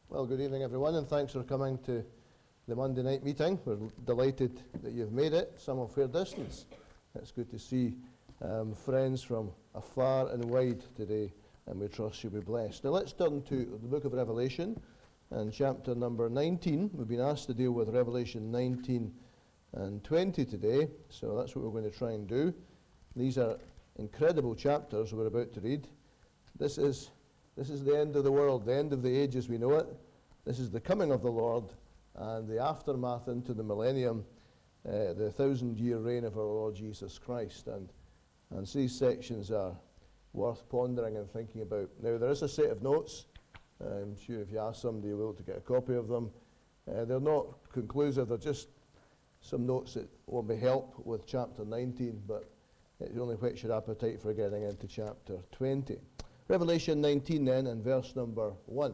Well, good evening, everyone, and thanks for coming to the Monday night meeting. We're delighted that you've made it, some of fair distance. It's good to see friends from afar and wide today, and we trust you'll be blessed. Now let's turn to the book of Revelation and chapter number 19. We've been asked to deal with Revelation 19 and 20 today, so that's what we're going to try and do. These are incredible chapters we're about to read. This is the end of the world, the end of the age as we know it. This is the coming of the Lord and the aftermath into the millennium, the 1,000-year reign of our Lord Jesus Christ. And so these sections are worth pondering and thinking about. Now, there is a set of notes. I'm sure if you ask somebody, you'll be able to get a copy of them. They're not conclusive. They're just some notes that will be help with chapter 19, but it only whets your appetite for getting into chapter 20. Revelation 19 then, and verse number 1.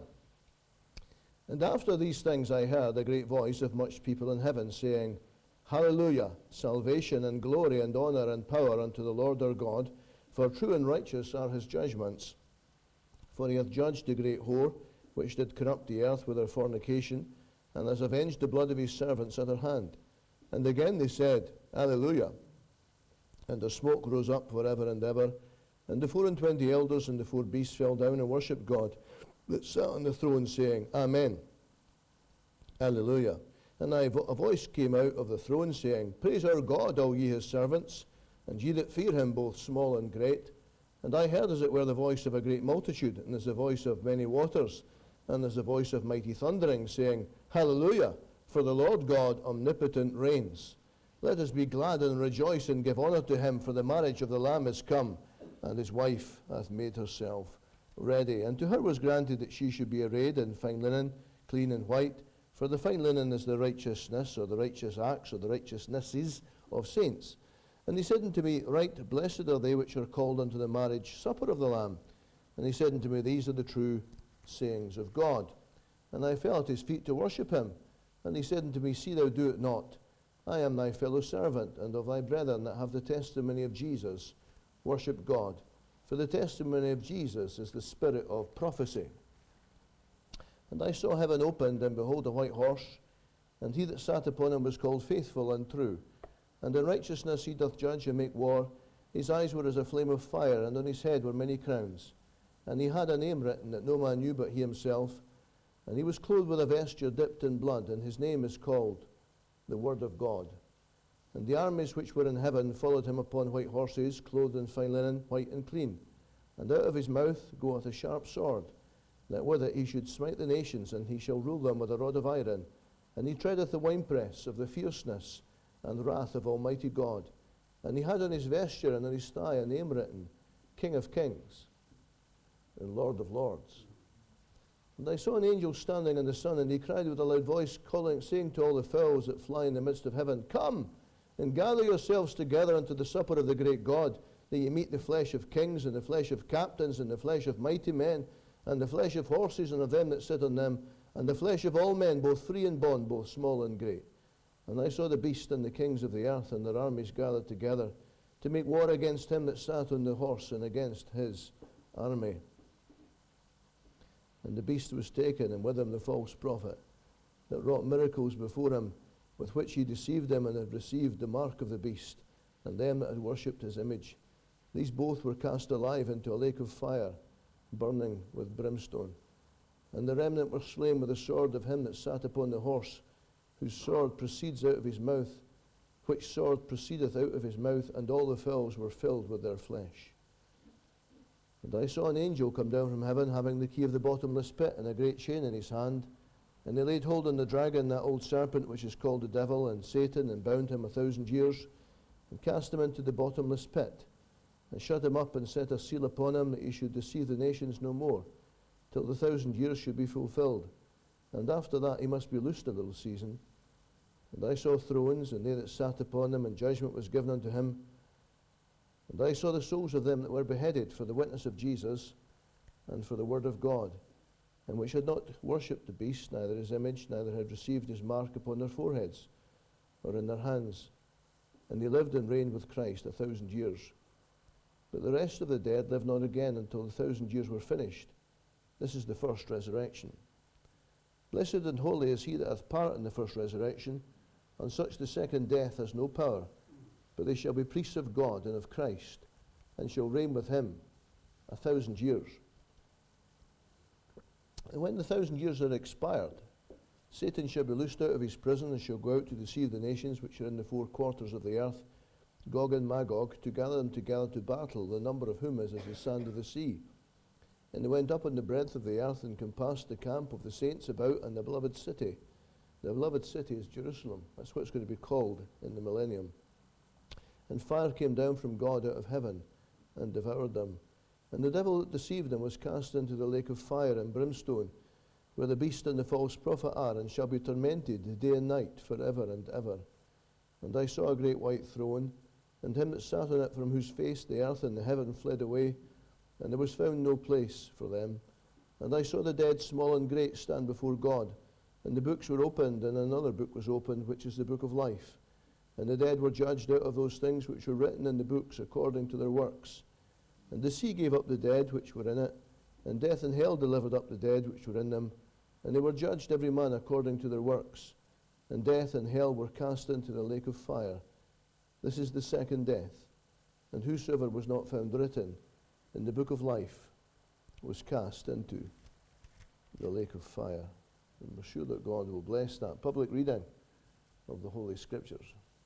And after these things I heard a great voice of much people in heaven, saying, Hallelujah, salvation and glory and honor and power unto the Lord our God, for true and righteous are his judgments. For he hath judged the great whore, which did corrupt the earth with her fornication, and has avenged the blood of his servants at her hand. And again they said, Hallelujah. And the smoke rose up for ever and ever. And the 24 elders and the 4 beasts fell down and worshipped God that sat on the throne, saying, Amen. Hallelujah. And a voice came out of the throne, saying, Praise our God, all ye his servants, and ye that fear him, both small and great. And I heard as it were the voice of a great multitude, and as the voice of many waters, and as the voice of mighty thundering, saying, Hallelujah, for the Lord God omnipotent reigns. Let us be glad and rejoice and give honor to him, for the marriage of the Lamb is come, and his wife hath made herself ready. And to her was granted that she should be arrayed in fine linen, clean and white, for the fine linen is the righteousness, or the righteous acts, or the righteousnesses of saints. And he said unto me, Right, blessed are they which are called unto the marriage supper of the Lamb. And he said unto me, These are the true sayings of God. And I fell at his feet to worship him. And he said unto me, See thou do it not. I am thy fellow servant, and of thy brethren that have the testimony of Jesus. Worship God. For the testimony of Jesus is the spirit of prophecy. And I saw heaven opened, and behold a white horse, and he that sat upon him was called Faithful and True. And in righteousness he doth judge and make war. His eyes were as a flame of fire, and on his head were many crowns. And he had a name written that no man knew but he himself. And he was clothed with a vesture dipped in blood, and his name is called the Word of God. And the armies which were in heaven followed him upon white horses, clothed in fine linen, white and clean. And out of his mouth goeth a sharp sword, that with it he should smite the nations, and he shall rule them with a rod of iron. And he treadeth the winepress of the fierceness and wrath of Almighty God. And he had on his vesture and on his thigh a name written, King of Kings and Lord of Lords. And I saw an angel standing in the sun, and he cried with a loud voice, saying to all the fowls that fly in the midst of heaven, Come, and gather yourselves together unto the supper of the great God, that ye meet the flesh of kings, and the flesh of captains, and the flesh of mighty men, and the flesh of horses, and of them that sit on them, and the flesh of all men, both free and bond, both small and great. And I saw the beast and the kings of the earth and their armies gathered together to make war against him that sat on the horse and against his army. And the beast was taken, and with him the false prophet, that wrought miracles before him, with which he deceived them, and had received the mark of the beast, and them that had worshipped his image. These both were cast alive into a lake of fire, burning with brimstone. And the remnant were slain with the sword of him that sat upon the horse, whose sword proceeds out of his mouth, which sword proceedeth out of his mouth, and all the fowls were filled with their flesh. And I saw an angel come down from heaven, having the key of the bottomless pit, and a great chain in his hand. And they laid hold on the dragon, that old serpent, which is called the devil and Satan, and bound him 1,000 years, and cast him into the bottomless pit, and shut him up, and set a seal upon him, that he should deceive the nations no more, till the 1,000 years should be fulfilled. And after that he must be loosed a little season. And I saw thrones, and they that sat upon them, and judgment was given unto him. And I saw the souls of them that were beheaded for the witness of Jesus, and for the word of God, and which had not worshipped the beast, neither his image, neither had received his mark upon their foreheads, or in their hands. And they lived and reigned with Christ 1,000 years. But the rest of the dead lived not again until the 1,000 years were finished. This is the first resurrection. Blessed and holy is he that hath part in the first resurrection. On such the second death has no power, but they shall be priests of God and of Christ, and shall reign with him 1,000 years. And when the 1,000 years are expired, Satan shall be loosed out of his prison, and shall go out to deceive the nations which are in the four quarters of the earth, Gog and Magog, to gather them together to battle, the number of whom is as the sand of the sea. And they went up on the breadth of the earth, and compassed the camp of the saints about, and the beloved city. The beloved city is Jerusalem. That's what it's going to be called in the millennium. And fire came down from God out of heaven, and devoured them. And the devil that deceived them was cast into the lake of fire and brimstone, where the beast and the false prophet are, and shall be tormented day and night for ever and ever. And I saw a great white throne, and him that sat on it, from whose face the earth and the heaven fled away, and there was found no place for them. And I saw the dead, small and great, stand before God, and the books were opened, and another book was opened, which is the book of life. And the dead were judged out of those things which were written in the books according to their works. And the sea gave up the dead which were in it, and death and hell delivered up the dead which were in them, and they were judged every man according to their works. And death and hell were cast into the lake of fire. This is the second death. And whosoever was not found written in the book of life was cast into the lake of fire. And we're sure that God will bless that public reading of the Holy Scriptures.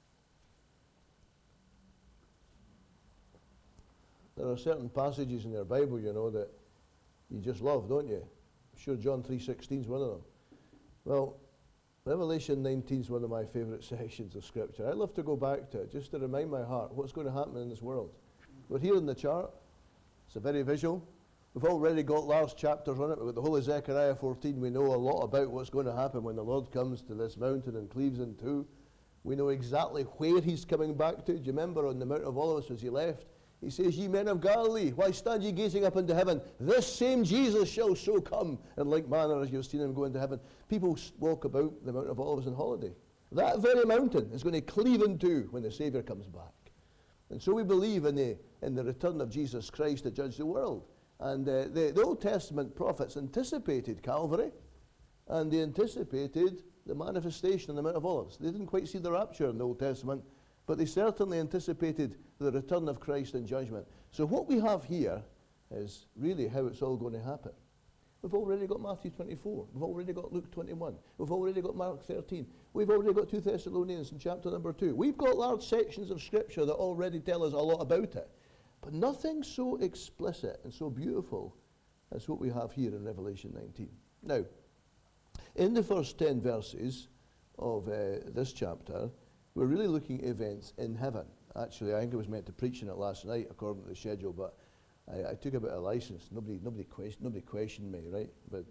There are certain passages in your Bible, you know, that you just love, don't you? I'm sure John 3:16 is one of them. Well, Revelation 19 is one of my favourite sections of Scripture. I love to go back to it just to remind my heart what's going to happen in this world. We're here in the chart. It's a very visual. We've already got large chapters on it. We've got the whole of Zechariah 14. We know a lot about what's going to happen when the Lord comes to this mountain and cleaves in two. We know exactly where he's coming back to. Do you remember on the Mount of Olives as he left? He says, ye men of Galilee, why stand ye gazing up into heaven? This same Jesus shall so come in like manner as you've seen him go into heaven. People walk about the Mount of Olives on holiday. That very mountain is going to cleave in two when the Saviour comes back. And so we believe in the return of Jesus Christ to judge the world. And the Old Testament prophets anticipated Calvary, and they anticipated the manifestation on the Mount of Olives. They didn't quite see the rapture in the Old Testament, but they certainly anticipated the return of Christ in judgment. So what we have here is really how it's all going to happen. We've already got Matthew 24. We've already got Luke 21. We've already got Mark 13. We've already got 2 Thessalonians in chapter number 2. We've got large sections of Scripture that already tell us a lot about it. But nothing so explicit and so beautiful as what we have here in Revelation 19. Now, in the first 10 verses of this chapter, we're really looking at events in heaven. Actually, I think I was meant to preach on it last night according to the schedule, but I took a bit of license. Nobody questioned me, right? But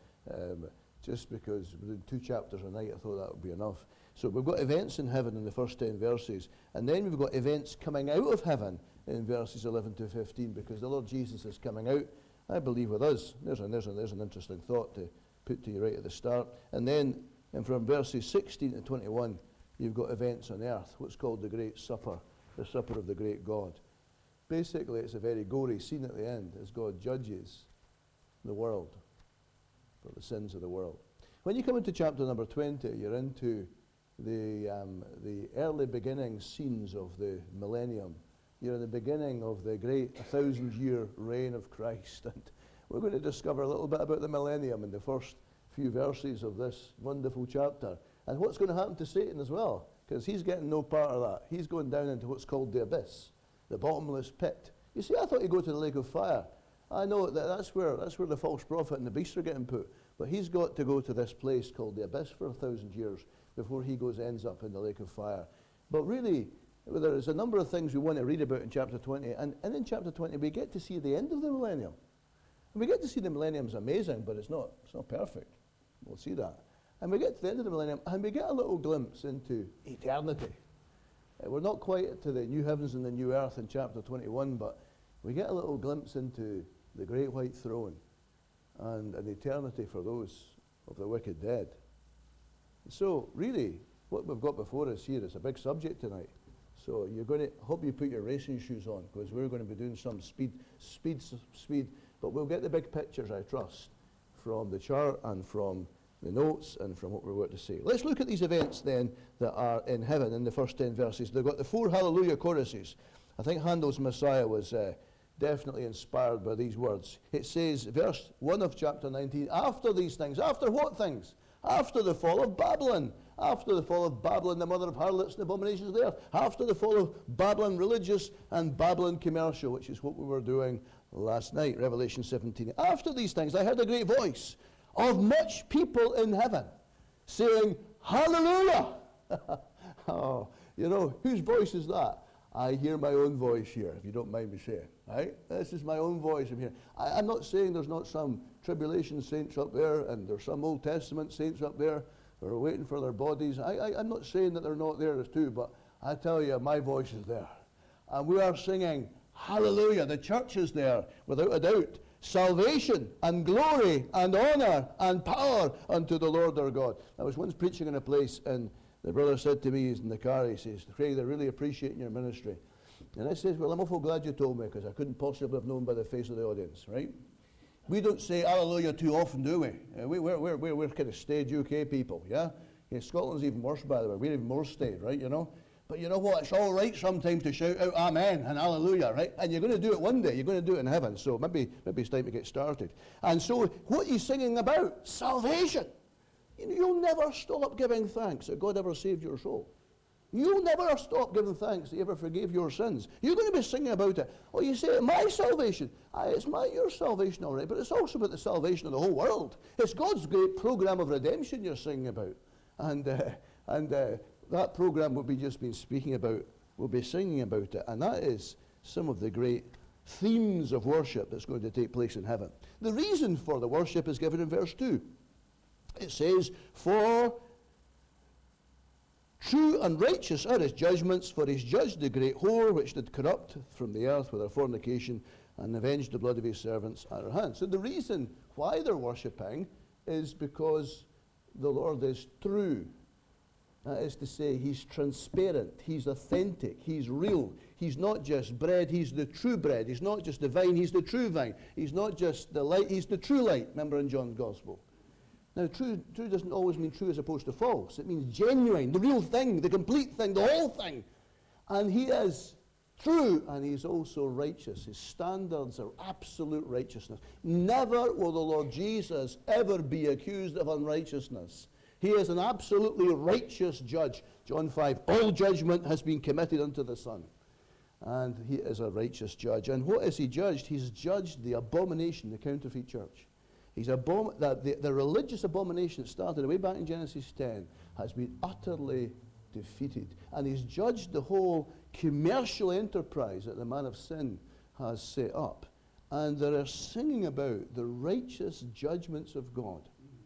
just because we're doing 2 chapters a night, I thought that would be enough. So we've got events in heaven in the first 10 verses, and then we've got events coming out of heaven in verses 11 to 15, because the Lord Jesus is coming out, I believe, with us. There's an interesting thought to put to you right at the start. And then and from verses 16 to 21, you've got events on earth, what's called the Great Supper, the Supper of the Great God. Basically, it's a very gory scene at the end as God judges the world for the sins of the world. When you come into chapter number 20, you're into the early beginning scenes of the millennium. You're in the beginning of the great 1,000-year reign of Christ. And we're going to discover a little bit about the millennium in the first few verses of this wonderful chapter. And what's going to happen to Satan as well, because he's getting no part of that. He's going down into what's called the abyss, the bottomless pit. You see, I thought you'd go to the lake of fire. I know that's where the false prophet and the beast are getting put. But he's got to go to this place called the abyss for 1,000 years before he ends up in the lake of fire. But really, there's a number of things we want to read about in chapter 20. And in chapter 20, we get to see the end of the millennium. And we get to see the millennium's amazing, but it's not perfect. We'll see that. And we get to the end of the millennium, and we get a little glimpse into eternity. We're not quite to the new heavens and the new earth in chapter 21, but we get a little glimpse into the great white throne and an eternity for those of the wicked dead. So really, what we've got before us here is a big subject tonight. So you're going to, hope you put your racing shoes on, because we're going to be doing some speed, but we'll get the big pictures, I trust, from the chart and from the notes and from what we're going to say. Let's look at these events then that are in heaven in the first 10 verses. They've got the 4 hallelujah choruses. I think Handel's Messiah was definitely inspired by these words. It says, verse 1 of chapter 19, after these things, after what things? After the fall of Babylon. After the fall of Babylon, the mother of harlots and abominations of the earth. After the fall of Babylon religious and Babylon commercial, which is what we were doing last night, Revelation 17. After these things, I heard a great voice of much people in heaven saying, hallelujah. Oh, you know, whose voice is that? I hear my own voice here, if you don't mind me saying. Right? This is my own voice I'm hearing. I'm not saying there's not some tribulation saints up there and there's some Old Testament saints up there who are waiting for their bodies. I'm not saying that they're not there too, but I tell you, my voice is there. And we are singing hallelujah. The church is there, without a doubt. Salvation and glory and honor and power unto the Lord our God. I was once preaching in a place, and the brother said to me, he's in the car, he says, Craig, they're really appreciating your ministry. And I says, well, I'm awful glad you told me, because I couldn't possibly have known by the face of the audience, right? We don't say hallelujah too often, do we? We're kind of staid UK people, yeah? Scotland's even worse, by the way. We're even more staid, right, you know? But you know what? It's all right sometimes to shout out amen and hallelujah, right? And you're going to do it one day. You're going to do it in heaven. So maybe it's time to get started. And so what he's singing about? Salvation. You know, you'll never stop giving thanks that God ever saved your soul. You'll never stop giving thanks that He ever forgave your sins. You're going to be singing about it. Oh, you say, my salvation. It's your salvation, all right, but it's also about the salvation of the whole world. It's God's great program of redemption you're singing about. And that program we'll be just been speaking about, we'll be singing about it. And that is some of the great themes of worship that's going to take place in heaven. The reason for the worship is given in verse 2. It says, for true and righteous are his judgments, for he's judged the great whore which did corrupt from the earth with her fornication, and avenged the blood of his servants at her hand. So the reason why they're worshipping is because the Lord is true. That is to say, he's transparent, he's authentic, he's real. He's not just bread, he's the true bread. He's not just the vine, he's the true vine. He's not just the light, he's the true light. Remember in John's Gospel. Now, true doesn't always mean true as opposed to false. It means genuine, the real thing, the complete thing, the whole thing. And he is true, and he's also righteous. His standards are absolute righteousness. Never will the Lord Jesus ever be accused of unrighteousness. He is an absolutely righteous judge. John 5, all judgment has been committed unto the Son. And he is a righteous judge. And what has he judged? He's judged the abomination, the counterfeit church. The religious abomination that started way back in Genesis 10 has been utterly defeated. And he's judged the whole commercial enterprise that the man of sin has set up. And they're singing about the righteous judgments of God.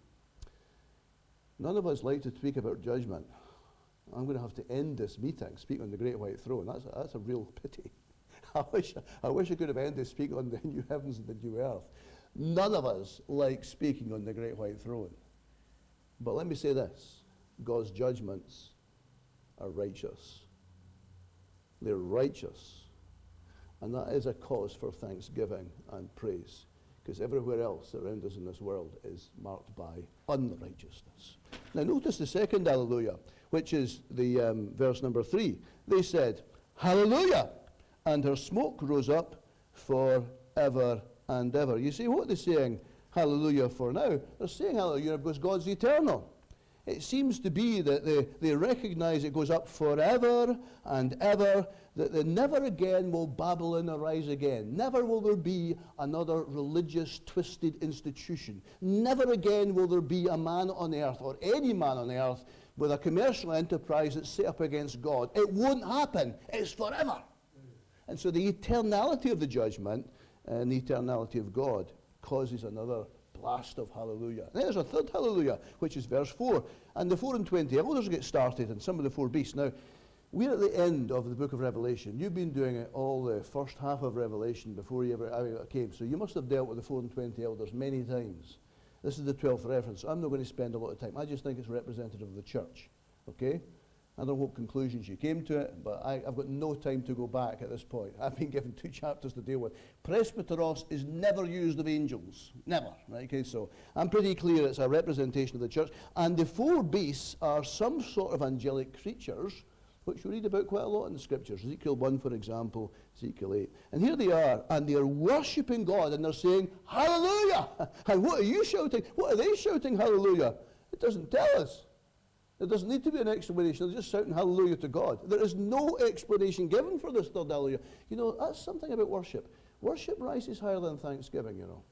None of us like to speak about judgment. I'm going to have to end this meeting speaking on the great white throne. That's a real pity. I wish I could have ended speaking on the new heavens and the new earth. None of us like speaking on the great white throne. But let me say this. God's judgments are righteous. They're righteous. And that is a cause for thanksgiving and praise. Because everywhere else around us in this world is marked by unrighteousness. Now notice the second hallelujah, which is the verse number 3. They said, hallelujah, and her smoke rose up forever and ever. You see, what they're saying hallelujah for now? They're saying hallelujah because God's eternal. It seems to be that they recognize it goes up forever and ever, that never again will Babylon arise again. Never will there be another religious, twisted institution. Never again will there be a man on earth, or any man on earth, with a commercial enterprise that's set up against God. It won't happen. It's forever. And so the eternality of the judgment and the eternality of God causes another blast of hallelujah. And there's a third hallelujah, which is verse 4. And the 4 and 20 elders get started, and some of the 4 beasts. Now, we're at the end of the book of Revelation. You've been doing it all the first half of Revelation before you ever came. So you must have dealt with the 4 and 20 elders many times. This is the 12th reference. I'm not going to spend a lot of time. I just think it's representative of the church. Okay? I don't know what conclusions you came to it, but I've got no time to go back at this point. I've been given 2 chapters to deal with. Presbyteros is never used of angels. Never. Right? Okay, so I'm pretty clear it's a representation of the church. And the 4 beasts are some sort of angelic creatures, which we read about quite a lot in the scriptures. Ezekiel 1, for example, Ezekiel 8. And here they are, and they are worshipping God, and they're saying, hallelujah! And what are you shouting? What are they shouting hallelujah? It doesn't tell us. There doesn't need to be an explanation. They're just shouting hallelujah to God. There is no explanation given for this third hallelujah. You know, that's something about worship. Worship rises higher than thanksgiving, you know.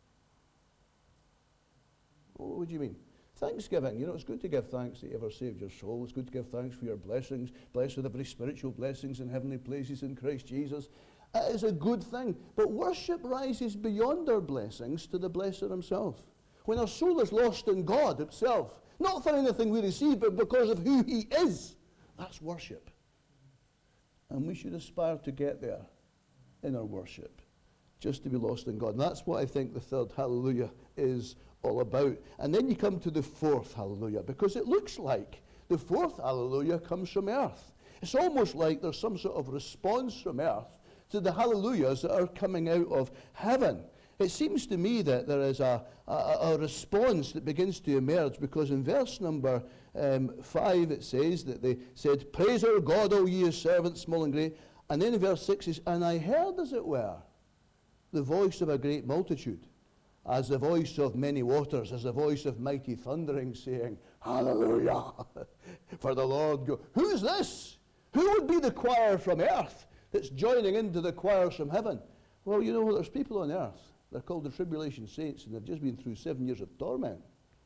What would you mean? Thanksgiving, you know, it's good to give thanks that you ever saved your soul. It's good to give thanks for your blessings. Blessed with every spiritual blessings in heavenly places in Christ Jesus. It is a good thing. But worship rises beyond our blessings to the blesser himself. When our soul is lost in God himself, not for anything we receive, but because of who he is, that's worship. And we should aspire to get there in our worship, just to be lost in God. And that's what I think the third hallelujah is all about. And then you come to the 4th hallelujah, because it looks like the 4th hallelujah comes from earth. It's almost like there's some sort of response from earth to the hallelujahs that are coming out of heaven. It seems to me that there is a response that begins to emerge, because in verse number 5 it says that they said, praise our God, O ye his servants, small and great. And then in verse 6 it says, and I heard, as it were, the voice of a great multitude, as the voice of many waters, as the voice of mighty thundering, saying, hallelujah, for the Lord God. Who's this? Who would be the choir from earth that's joining into the choirs from heaven? Well, you know, there's people on earth. They're called the tribulation saints, and they've just been through 7 years of torment.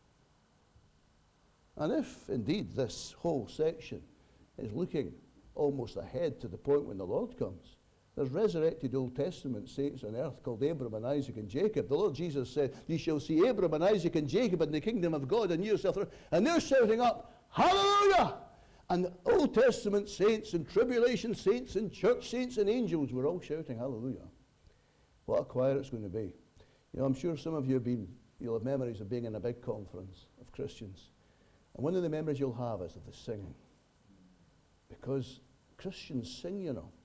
And if, indeed, this whole section is looking almost ahead to the point when the Lord comes, there's resurrected Old Testament saints on earth called Abraham and Isaac and Jacob. The Lord Jesus said, ye shall see Abraham and Isaac and Jacob in the kingdom of God, and yourself. And they're shouting up, hallelujah! And Old Testament saints and tribulation saints and church saints and angels were all shouting hallelujah. What a choir it's going to be. You know, I'm sure some of you you'll have memories of being in a big conference of Christians. And one of the memories you'll have is of the singing. Because Christians sing, you know.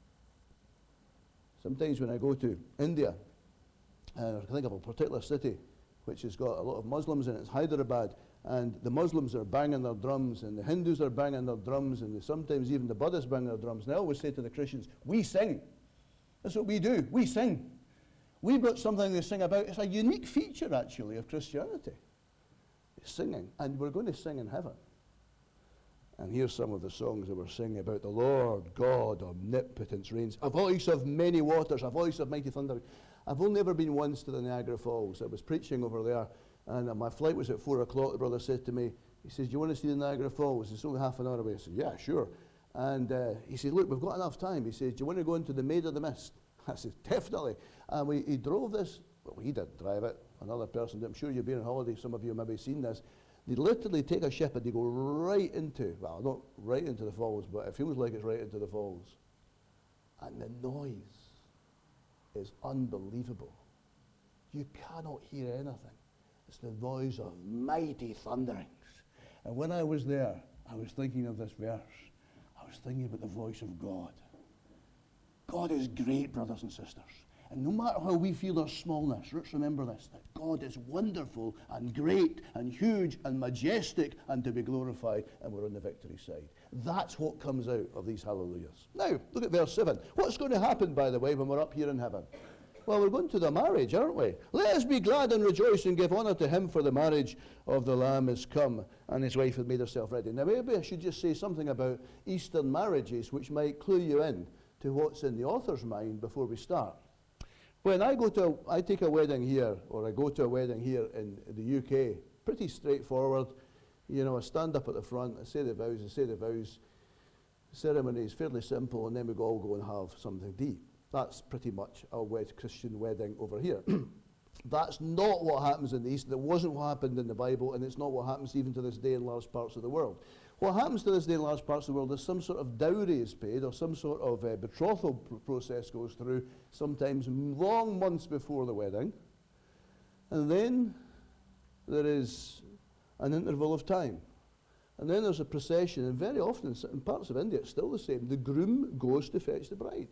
Sometimes when I go to India, I think of a particular city which has got a lot of Muslims in it, it's Hyderabad, and the Muslims are banging their drums, and the Hindus are banging their drums, and sometimes even the Buddhists bang their drums. And I always say to the Christians, we sing. That's what we do. We sing. We've got something to sing about. It's a unique feature, actually, of Christianity. It's singing. And we're going to sing in heaven. And here's some of the songs that we're singing about the Lord God omnipotent reigns. A voice of many waters, a voice of mighty thunder. I've only ever been once to the Niagara Falls. I was preaching over there, and my flight was at 4 o'clock. The brother said to me, he says, do you want to see the Niagara Falls? It's only half an hour away. I said, yeah, sure. And he said, look, we've got enough time. He says, do you want to go into the Maid of the Mist? I said, definitely. And he drove this. Well, he didn't drive it. Another person did. I'm sure you've been on holiday. Some of you have maybe seen this. They literally take a ship and they go right into, well, not right into the falls, but it feels like it's right into the falls. And the noise is unbelievable. You cannot hear anything. It's the noise of mighty thunderings. And when I was there, I was thinking of this verse. I was thinking about the voice of God. God is great, brothers and sisters. And no matter how we feel our smallness, let's remember this, that God is wonderful and great and huge and majestic and to be glorified, and we're on the victory side. That's what comes out of these hallelujahs. Now, look at verse 7. What's going to happen, by the way, when we're up here in heaven? Well, we're going to the marriage, aren't we? Let us be glad and rejoice and give honor to him, for the marriage of the Lamb is come, and his wife has made herself ready. Now, maybe I should just say something about Eastern marriages, which might clue you in to what's in the author's mind before we start. When I take a wedding here, or I go to a wedding here in the UK, pretty straightforward. You know, I stand up at the front, I say the vows. The ceremony is fairly simple, and then we all go and have something to eat. That's pretty much a Christian wedding over here. That's not what happens in the East. That wasn't what happened in the Bible, and it's not what happens even to this day in large parts of the world. What happens to this day in large parts of the world is some sort of dowry is paid, or some sort of betrothal process goes through, sometimes long months before the wedding. And then there is an interval of time And then there's a procession, and very often in parts of India it's still the same. The groom goes to fetch the bride.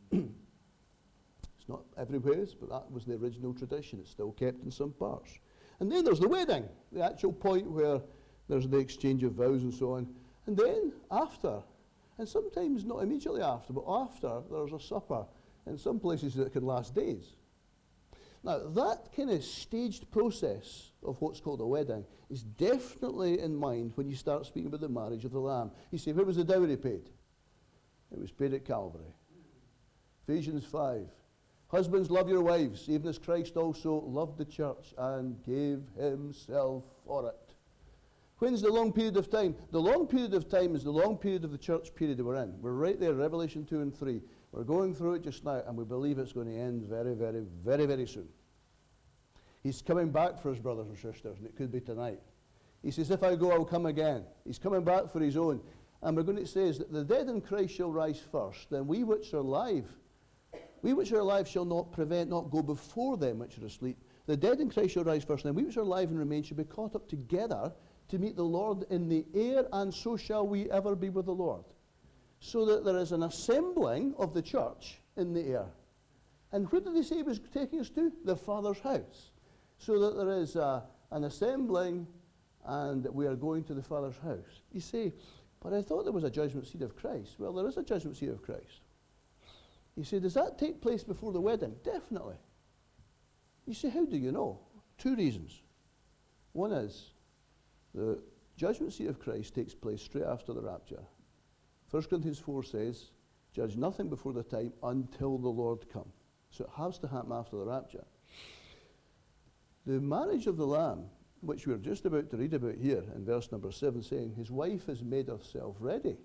It's not everywhere, but that was the original tradition. It's still kept in some parts. And then there's the wedding, the actual point where there's the exchange of vows and so on. And then after, and sometimes not immediately after, but after, there's a supper. In some places that can last days. Now, that kind of staged process of what's called a wedding is definitely in mind when you start speaking about the marriage of the Lamb. You say, where was the dowry paid? It was paid at Calvary. Ephesians 5. Husbands, love your wives, even as Christ also loved the church and gave himself for it. When's the long period of time? The long period of time is the long period of the church period that we're in. We're right there, Revelation 2 and 3. We're going through it just now, and we believe it's going to end very, very, very, very soon. He's coming back for his brothers and sisters, and it could be tonight. He says, if I go, I'll come again. He's coming back for his own. And we're going to say that the dead in Christ shall rise first, then we which are alive shall not prevent, not go before them which are asleep. The dead in Christ shall rise first, then we which are alive and remain shall be caught up together to meet the Lord in the air, and so shall we ever be with the Lord. So that there is an assembling of the church in the air. And where did he say he was taking us to? The Father's house. So that there is an assembling, and we are going to the Father's house. You say, but I thought there was a judgment seat of Christ. Well, there is a judgment seat of Christ. You say, does that take place before the wedding? Definitely. You say, how do you know? 2 reasons. One is, the judgment seat of Christ takes place straight after the rapture. 1 Corinthians 4 says, judge nothing before the time until the Lord come. So it has to happen after the rapture. The marriage of the Lamb, which we're just about to read about here in verse number 7, saying, his wife has made herself ready.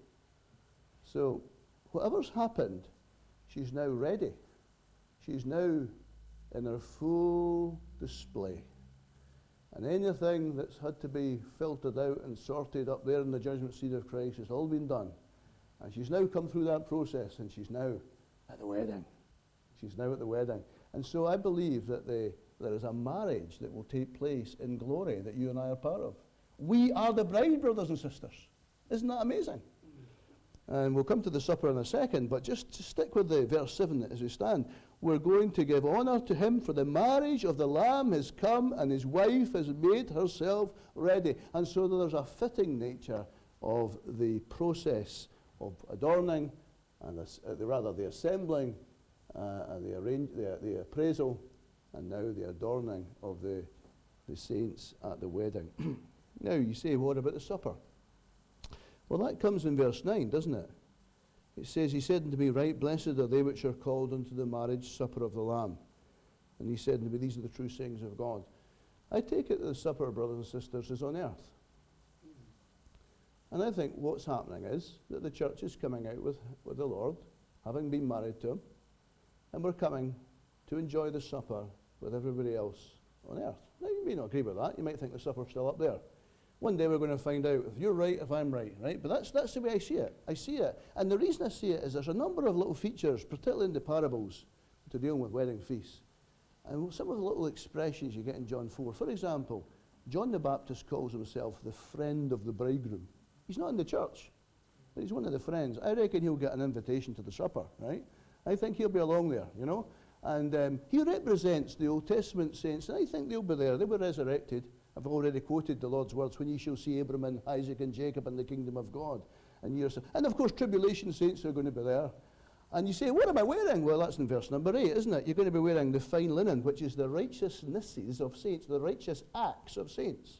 So whatever's happened, she's now ready. She's now in her full display. And anything that's had to be filtered out and sorted up there in the judgment seat of Christ has all been done. And she's now come through that process, and she's now at the wedding. She's now at the wedding. And so I believe that there is a marriage that will take place in glory that you and I are part of. We are the bride, brothers and sisters. Isn't that amazing? And we'll come to the supper in a second, but just to stick with the verse 7 as we stand, we're going to give honor to him, for the marriage of the Lamb has come, and his wife has made herself ready. And so there's a fitting nature of the process of adorning, and the assembling, and the appraisal, and now the adorning of the saints at the wedding. Now you say, what about the supper? Well, that comes in verse 9, doesn't it? It says, he said unto me, right, blessed are they which are called unto the marriage supper of the Lamb. And he said unto me, these are the true sayings of God. I take it that the supper, brothers and sisters, is on earth. And I think what's happening is that the church is coming out with the Lord, having been married to him, and we're coming to enjoy the supper with everybody else on earth. Now, you may not agree with that. You might think the supper's still up there. One day we're going to find out if you're right, if I'm right, right? But that's the way I see it. I see it. And the reason I see it is there's a number of little features, particularly in the parables, to dealing with wedding feasts. And some of the little expressions you get in John 4. For example, John the Baptist calls himself the friend of the bridegroom. He's not in the church, but he's one of the friends. I reckon he'll get an invitation to the supper, right? I think he'll be along there, you know. And he represents the Old Testament saints, and I think they'll be there. They were resurrected. I've already quoted the Lord's words, when ye shall see Abraham, Isaac, and Jacob in the kingdom of God. And of course, tribulation saints are going to be there. And you say, what am I wearing? Well, that's in verse number 8, isn't it? You're going to be wearing the fine linen, which is the righteousnesses of saints, the righteous acts of saints.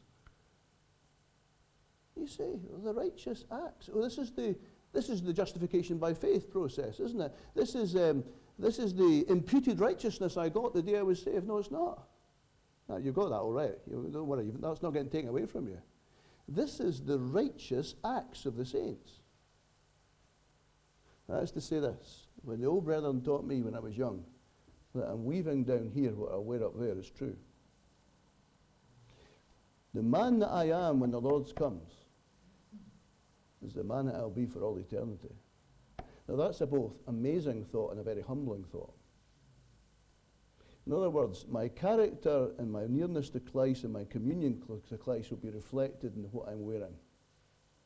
You say, well, the righteous acts. Well, this is the justification by faith process, isn't it? This is the imputed righteousness I got the day I was saved. No, it's not. Now, you got that all right. Don't worry, that's not getting taken away from you. This is the righteous acts of the saints. That is to say this. When the old brethren taught me when I was young that I'm weaving down here what I wear up there is true. The man that I am when the Lord comes is the man that I'll be for all eternity. Now that's a both amazing thought and a very humbling thought. In other words, my character and my nearness to Christ and my communion to Christ will be reflected in what I'm wearing.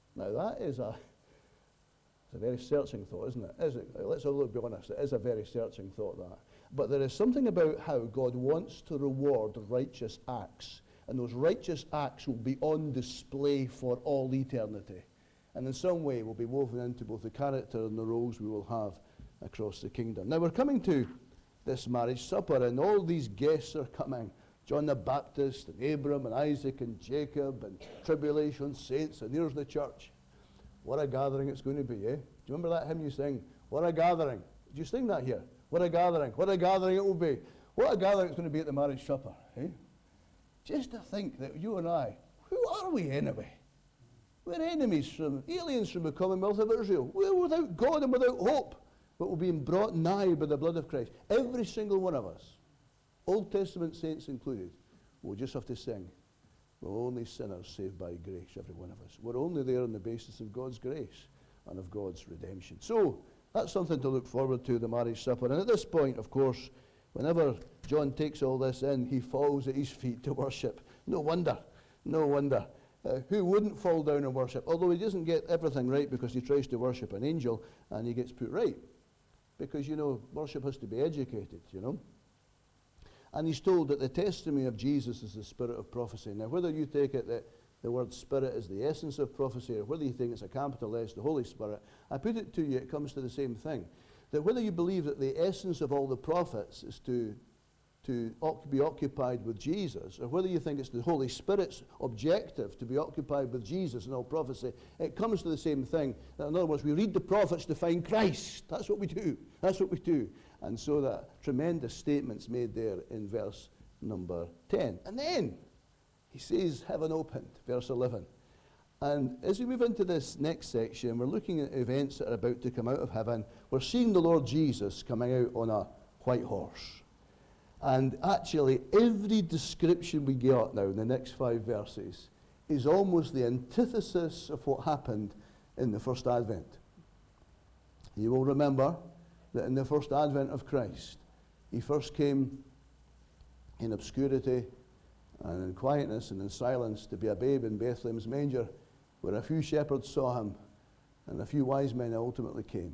Now that is it's a very searching thought, isn't it? Is it? Let's all be honest, it is a very searching thought, that. But there is something about how God wants to reward righteous acts, and those righteous acts will be on display for all eternity, and in some way will be woven into both the character and the roles we will have across the kingdom. Now we're coming to this marriage supper, and all these guests are coming. John the Baptist, and Abram, and Isaac, and Jacob, and tribulation saints, and here's the church. What a gathering it's going to be, eh? Do you remember that hymn you sing? What a gathering. Did you sing that here? What a gathering. What a gathering it will be. What a gathering it's going to be at the marriage supper, eh? Just to think that you and I, who are we anyway? We're enemies, from aliens from the Commonwealth of Israel. We're without God and without hope, but we're being brought nigh by the blood of Christ. Every single one of us, Old Testament saints included, will just have to sing, we're only sinners saved by grace, every one of us. We're only there on the basis of God's grace and of God's redemption. So that's something to look forward to, the marriage supper. And at this point, of course, whenever John takes all this in, he falls at his feet to worship. No wonder, no wonder. Who wouldn't fall down and worship? Although he doesn't get everything right, because he tries to worship an angel and he gets put right. Because, you know, worship has to be educated, you know. And he's told that the testimony of Jesus is the spirit of prophecy. Now, whether you take it that the word spirit is the essence of prophecy, or whether you think it's a capital S, the Holy Spirit, I put it to you, it comes to the same thing. That whether you believe that the essence of all the prophets is to be occupied with Jesus, or whether you think it's the Holy Spirit's objective to be occupied with Jesus in all prophecy, it comes to the same thing. In other words, we read the prophets to find Christ. That's what we do. That's what we do. And so that tremendous statement's made there in verse number 10. And then he says, heaven opened, verse 11. And as we move into this next section, we're looking at events that are about to come out of heaven. We're seeing the Lord Jesus coming out on a white horse. And actually, every description we get now in the next 5 verses is almost the antithesis of what happened in the first advent. You will remember that in the first advent of Christ, he first came in obscurity and in quietness and in silence to be a babe in Bethlehem's manger, where a few shepherds saw him and a few wise men ultimately came.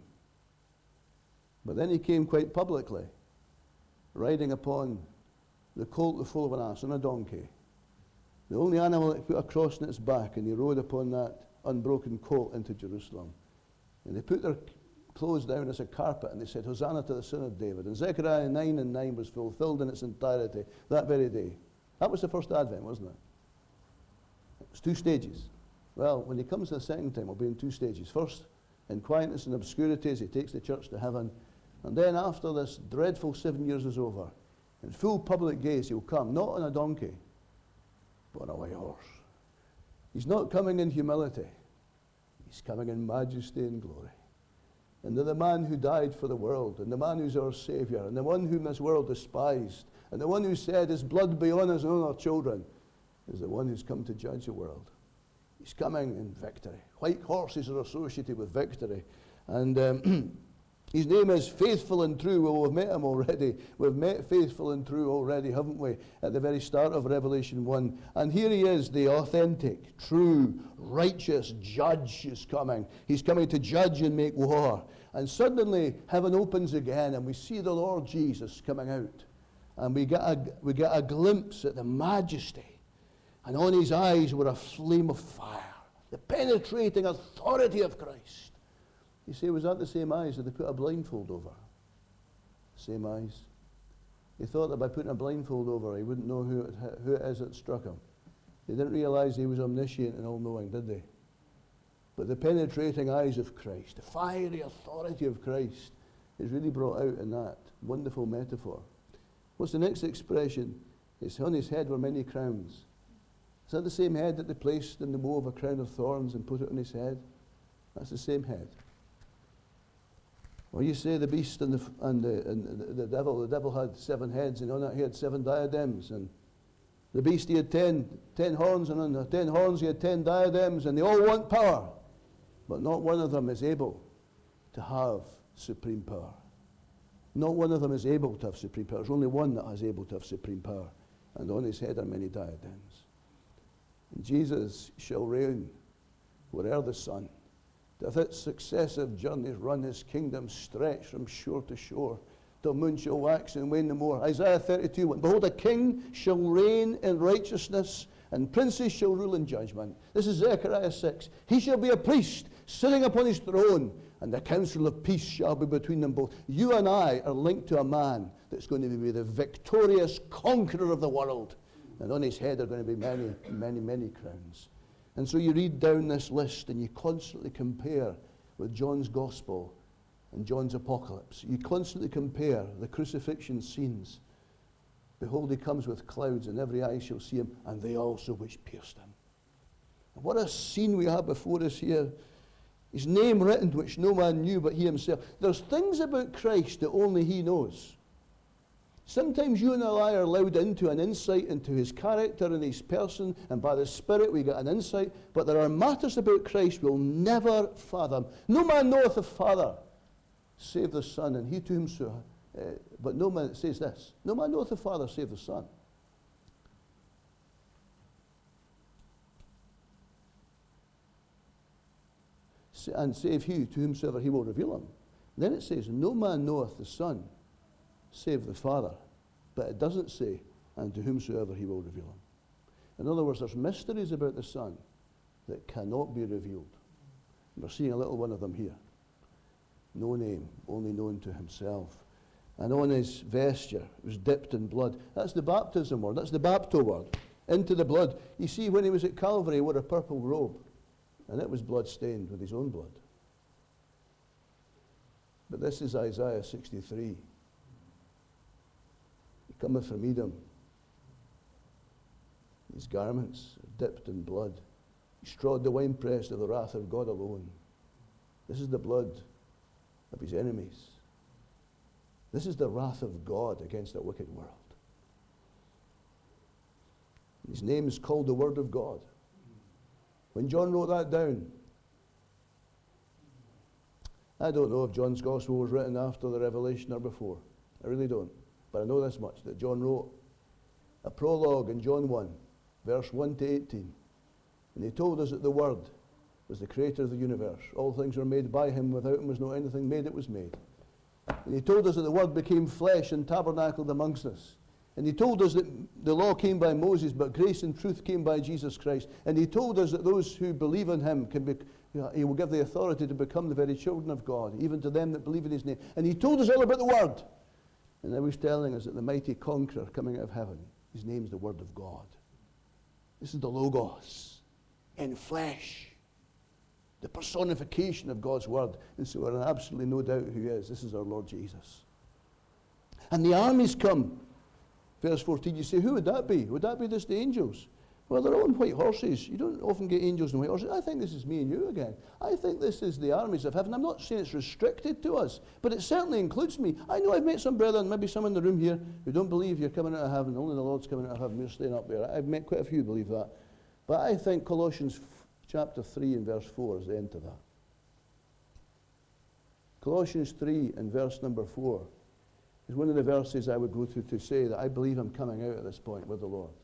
But then he came quite publicly, riding upon the colt, the foal of an ass, on a donkey, the only animal that put a cross in its back, and he rode upon that unbroken colt into Jerusalem. And they put their clothes down as a carpet, and they said, Hosanna to the Son of David. And Zechariah 9:9 was fulfilled in its entirety that very day. That was the first advent, wasn't it? It was 2 stages. Well, when he comes the second time, it'll be in 2 stages. First, in quietness and obscurity as he takes the church to heaven. And then after this dreadful 7 years is over, in full public gaze, he'll come, not on a donkey, but on a white horse. He's not coming in humility. He's coming in majesty and glory. And the man who died for the world, and the man who's our Savior, and the one whom this world despised, and the one who said his blood be on us and on our children, is the one who's come to judge the world. He's coming in victory. White horses are associated with victory. And his name is Faithful and True. Well, we've met him already. We've met Faithful and True already, haven't we? At the very start of Revelation 1. And here he is, the authentic, true, righteous judge is coming. He's coming to judge and make war. And suddenly heaven opens again, and we see the Lord Jesus coming out. And we get a glimpse at the majesty. And on his eyes were a flame of fire. The penetrating authority of Christ. You say, was that the same eyes that they put a blindfold over? Same eyes. They thought that by putting a blindfold over, he wouldn't know who it is that struck him. They didn't realize he was omniscient and all-knowing, did they? But the penetrating eyes of Christ, the fiery authority of Christ, is really brought out in that wonderful metaphor. What's the next expression? It's on his head were many crowns. Is that the same head that they placed in the bow of a crown of thorns and put it on his head? That's the same head. Or you say the beast and the devil had 7 heads, and on that he had 7 diadems, and the beast, he had 10 horns, and on the 10 horns he had 10 diadems, and they all want power, but not one of them is able to have supreme power. Not one of them is able to have supreme power. There's only one that is able to have supreme power, and on his head are many diadems. And Jesus shall reign where'er the sun doth its successive journeys run, his kingdom stretch from shore to shore, till moon shall wax and wane no more. Isaiah 32, behold, a king shall reign in righteousness, and princes shall rule in judgment. This is Zechariah 6. He shall be a priest, sitting upon his throne, and the counsel of peace shall be between them both. You and I are linked to a man that's going to be the victorious conqueror of the world. And on his head are going to be many, many, many crowns. And so you read down this list and you constantly compare with John's Gospel and John's Apocalypse. You constantly compare the crucifixion scenes. Behold, he comes with clouds, and every eye shall see him, and they also which pierced him. And what a scene we have before us here. His name written, which no man knew but he himself. There's things about Christ that only he knows. Sometimes you and I are allowed into an insight into his character and his person, and by the Spirit we get an insight. But there are matters about Christ we'll never fathom. No man knoweth the Father, save the Son, and he to whom so. But no man, it says this, no man knoweth the Father, save the Son. And save he to whomsoever he will reveal him. Then it says, no man knoweth the Son, save the Father. But it doesn't say, and to whomsoever he will reveal him. In other words, there's mysteries about the Son that cannot be revealed. We're seeing a little one of them here. No name, only known to himself. And on his vesture, it was dipped in blood. That's the baptism word, that's the bapto word. Into the blood. You see, when he was at Calvary, he wore a purple robe. And it was blood-stained with his own blood. But this is Isaiah 63. He cometh from Edom. His garments are dipped in blood. He trod the winepress of the wrath of God alone. This is the blood of his enemies. This is the wrath of God against a wicked world. His name is called the Word of God. When John wrote that down, I don't know if John's Gospel was written after the Revelation or before. I really don't. But I know this much, that John wrote a prologue in John 1, verse 1 to 18. And he told us that the Word was the creator of the universe. All things were made by him. Without him was not anything made that was made. And he told us that the Word became flesh and tabernacled amongst us. And he told us that the law came by Moses, but grace and truth came by Jesus Christ. And he told us that those who believe in him he will give the authority to become the very children of God, even to them that believe in his name. And he told us all about the Word. And now he's telling us that the mighty conqueror coming out of heaven, his name is the Word of God. This is the Logos in flesh, the personification of God's Word. And so we're in absolutely no doubt who he is. This is our Lord Jesus. And the armies come. Verse 14, you say, who would that be? Would that be just the angels? Well, they're all on white horses. You don't often get angels on white horses. I think this is me and you again. I think this is the armies of heaven. I'm not saying it's restricted to us, but it certainly includes me. I know I've met some brethren, maybe some in the room here, who don't believe you're coming out of heaven. Only the Lord's coming out of heaven. You're staying up there. I've met quite a few who believe that. But I think Colossians chapter 3 and verse 4 is the end to that. Colossians 3 and verse number 4 is one of the verses I would go to say that I believe I'm coming out at this point with the Lord.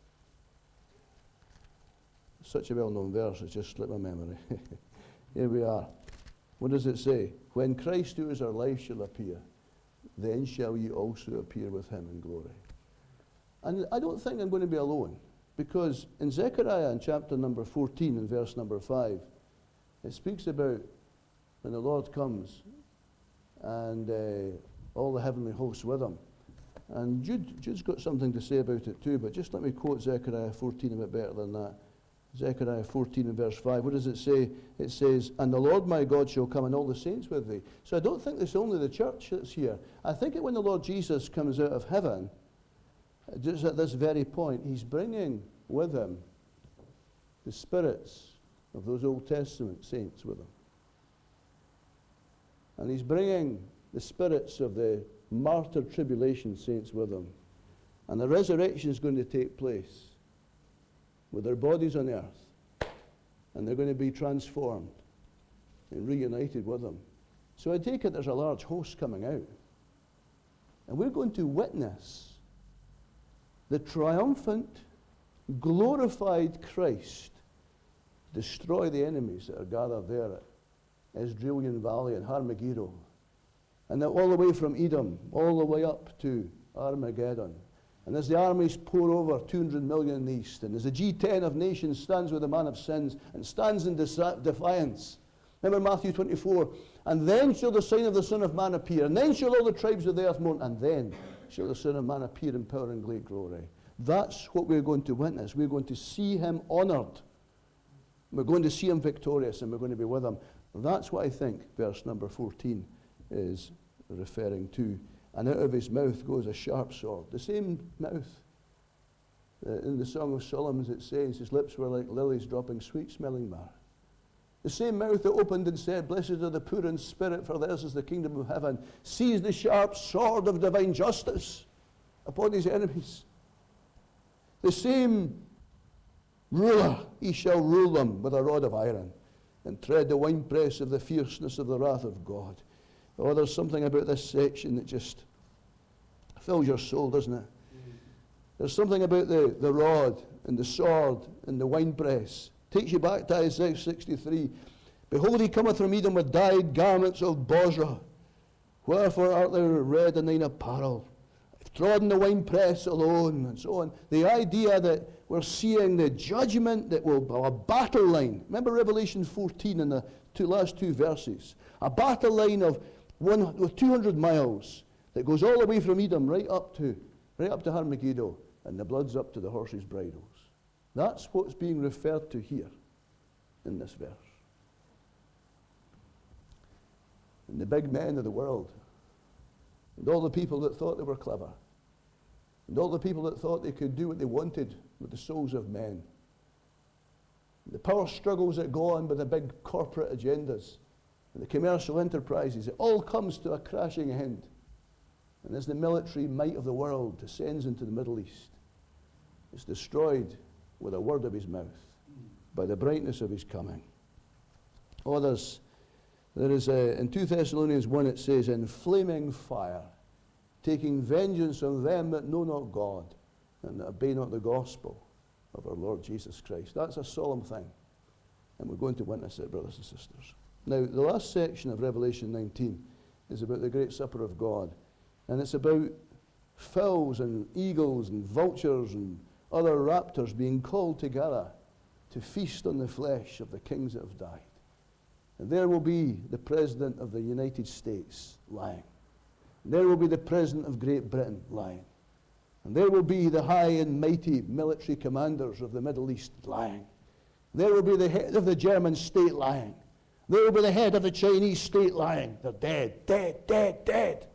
Such a well-known verse, it's just slipped my memory. Here we are. What does it say? When Christ who is our life shall appear, then shall ye also appear with him in glory. And I don't think I'm going to be alone, because in Zechariah in chapter number 14 and verse number 5, it speaks about when the Lord comes and all the heavenly hosts with him. And Jude's got something to say about it too, but just let me quote Zechariah 14 a bit better than that. Zechariah 14 and verse 5, what does it say? It says, and the Lord my God shall come and all the saints with thee. So I don't think it's only the church that's here. I think when the Lord Jesus comes out of heaven, just at this very point, he's bringing with him the spirits of those Old Testament saints with him. And he's bringing the spirits of the martyred tribulation saints with him. And the resurrection is going to take place with their bodies on earth. And they're going to be transformed and reunited with him. So I take it there's a large host coming out. And we're going to witness the triumphant, glorified Christ destroy the enemies that are gathered there at Esdraelon Valley and Har-Megiddo, and then all the way from Edom, all the way up to Armageddon. And as the armies pour over 200 million in the east, and as the G10 of nations stands with the man of sins and stands in defiance. Remember Matthew 24, and then shall the sign of the Son of Man appear, and then shall all the tribes of the earth mourn, and then shall the Son of Man appear in power and great glory. That's what we're going to witness. We're going to see him honored. We're going to see him victorious, and we're going to be with him. That's what I think verse number 14 is referring to. And out of his mouth goes a sharp sword. The same mouth. In the Song of Solomon it says, his lips were like lilies dropping sweet-smelling myrrh. The same mouth that opened and said, blessed are the poor in spirit, for theirs is the kingdom of heaven, seized the sharp sword of divine justice upon his enemies. The same ruler, he shall rule them with a rod of iron, and tread the winepress of the fierceness of the wrath of God. Oh, there's something about this section that just fills your soul, doesn't it? There's something about the rod and the sword and the winepress. Takes you back to Isaiah 63. Behold, he cometh from Edom with dyed garments of Bozrah. Wherefore art thou red in thine apparel? I've trodden the winepress alone, and so on. The idea that we're seeing the judgment that will be a battle line. Remember Revelation 14 in the last two verses. A battle line of 200 miles that goes all the way from Edom right up to Har-Megiddo, and the blood's up to the horses' bridles. That's what's being referred to here in this verse. And the big men of the world, and all the people that thought they were clever, and all the people that thought they could do what they wanted with the souls of men, the power struggles that go on by the big corporate agendas, and the commercial enterprises, it all comes to a crashing end. And as the military might of the world descends into the Middle East, it's destroyed with a word of his mouth, by the brightness of his coming. Oh, there is in 2 Thessalonians 1 it says, in flaming fire, taking vengeance on them that know not God, and that obey not the gospel of our Lord Jesus Christ. That's a solemn thing, and we're going to witness it, brothers and sisters. Now, the last section of Revelation 19 is about the great supper of God. And it's about fowls and eagles and vultures and other raptors being called together to feast on the flesh of the kings that have died. And there will be the President of the United States lying. And there will be the President of Great Britain lying. And there will be the high and mighty military commanders of the Middle East lying. There will be the head of the German state lying. There will be the head of the Chinese state lying. They're dead, dead, dead, dead.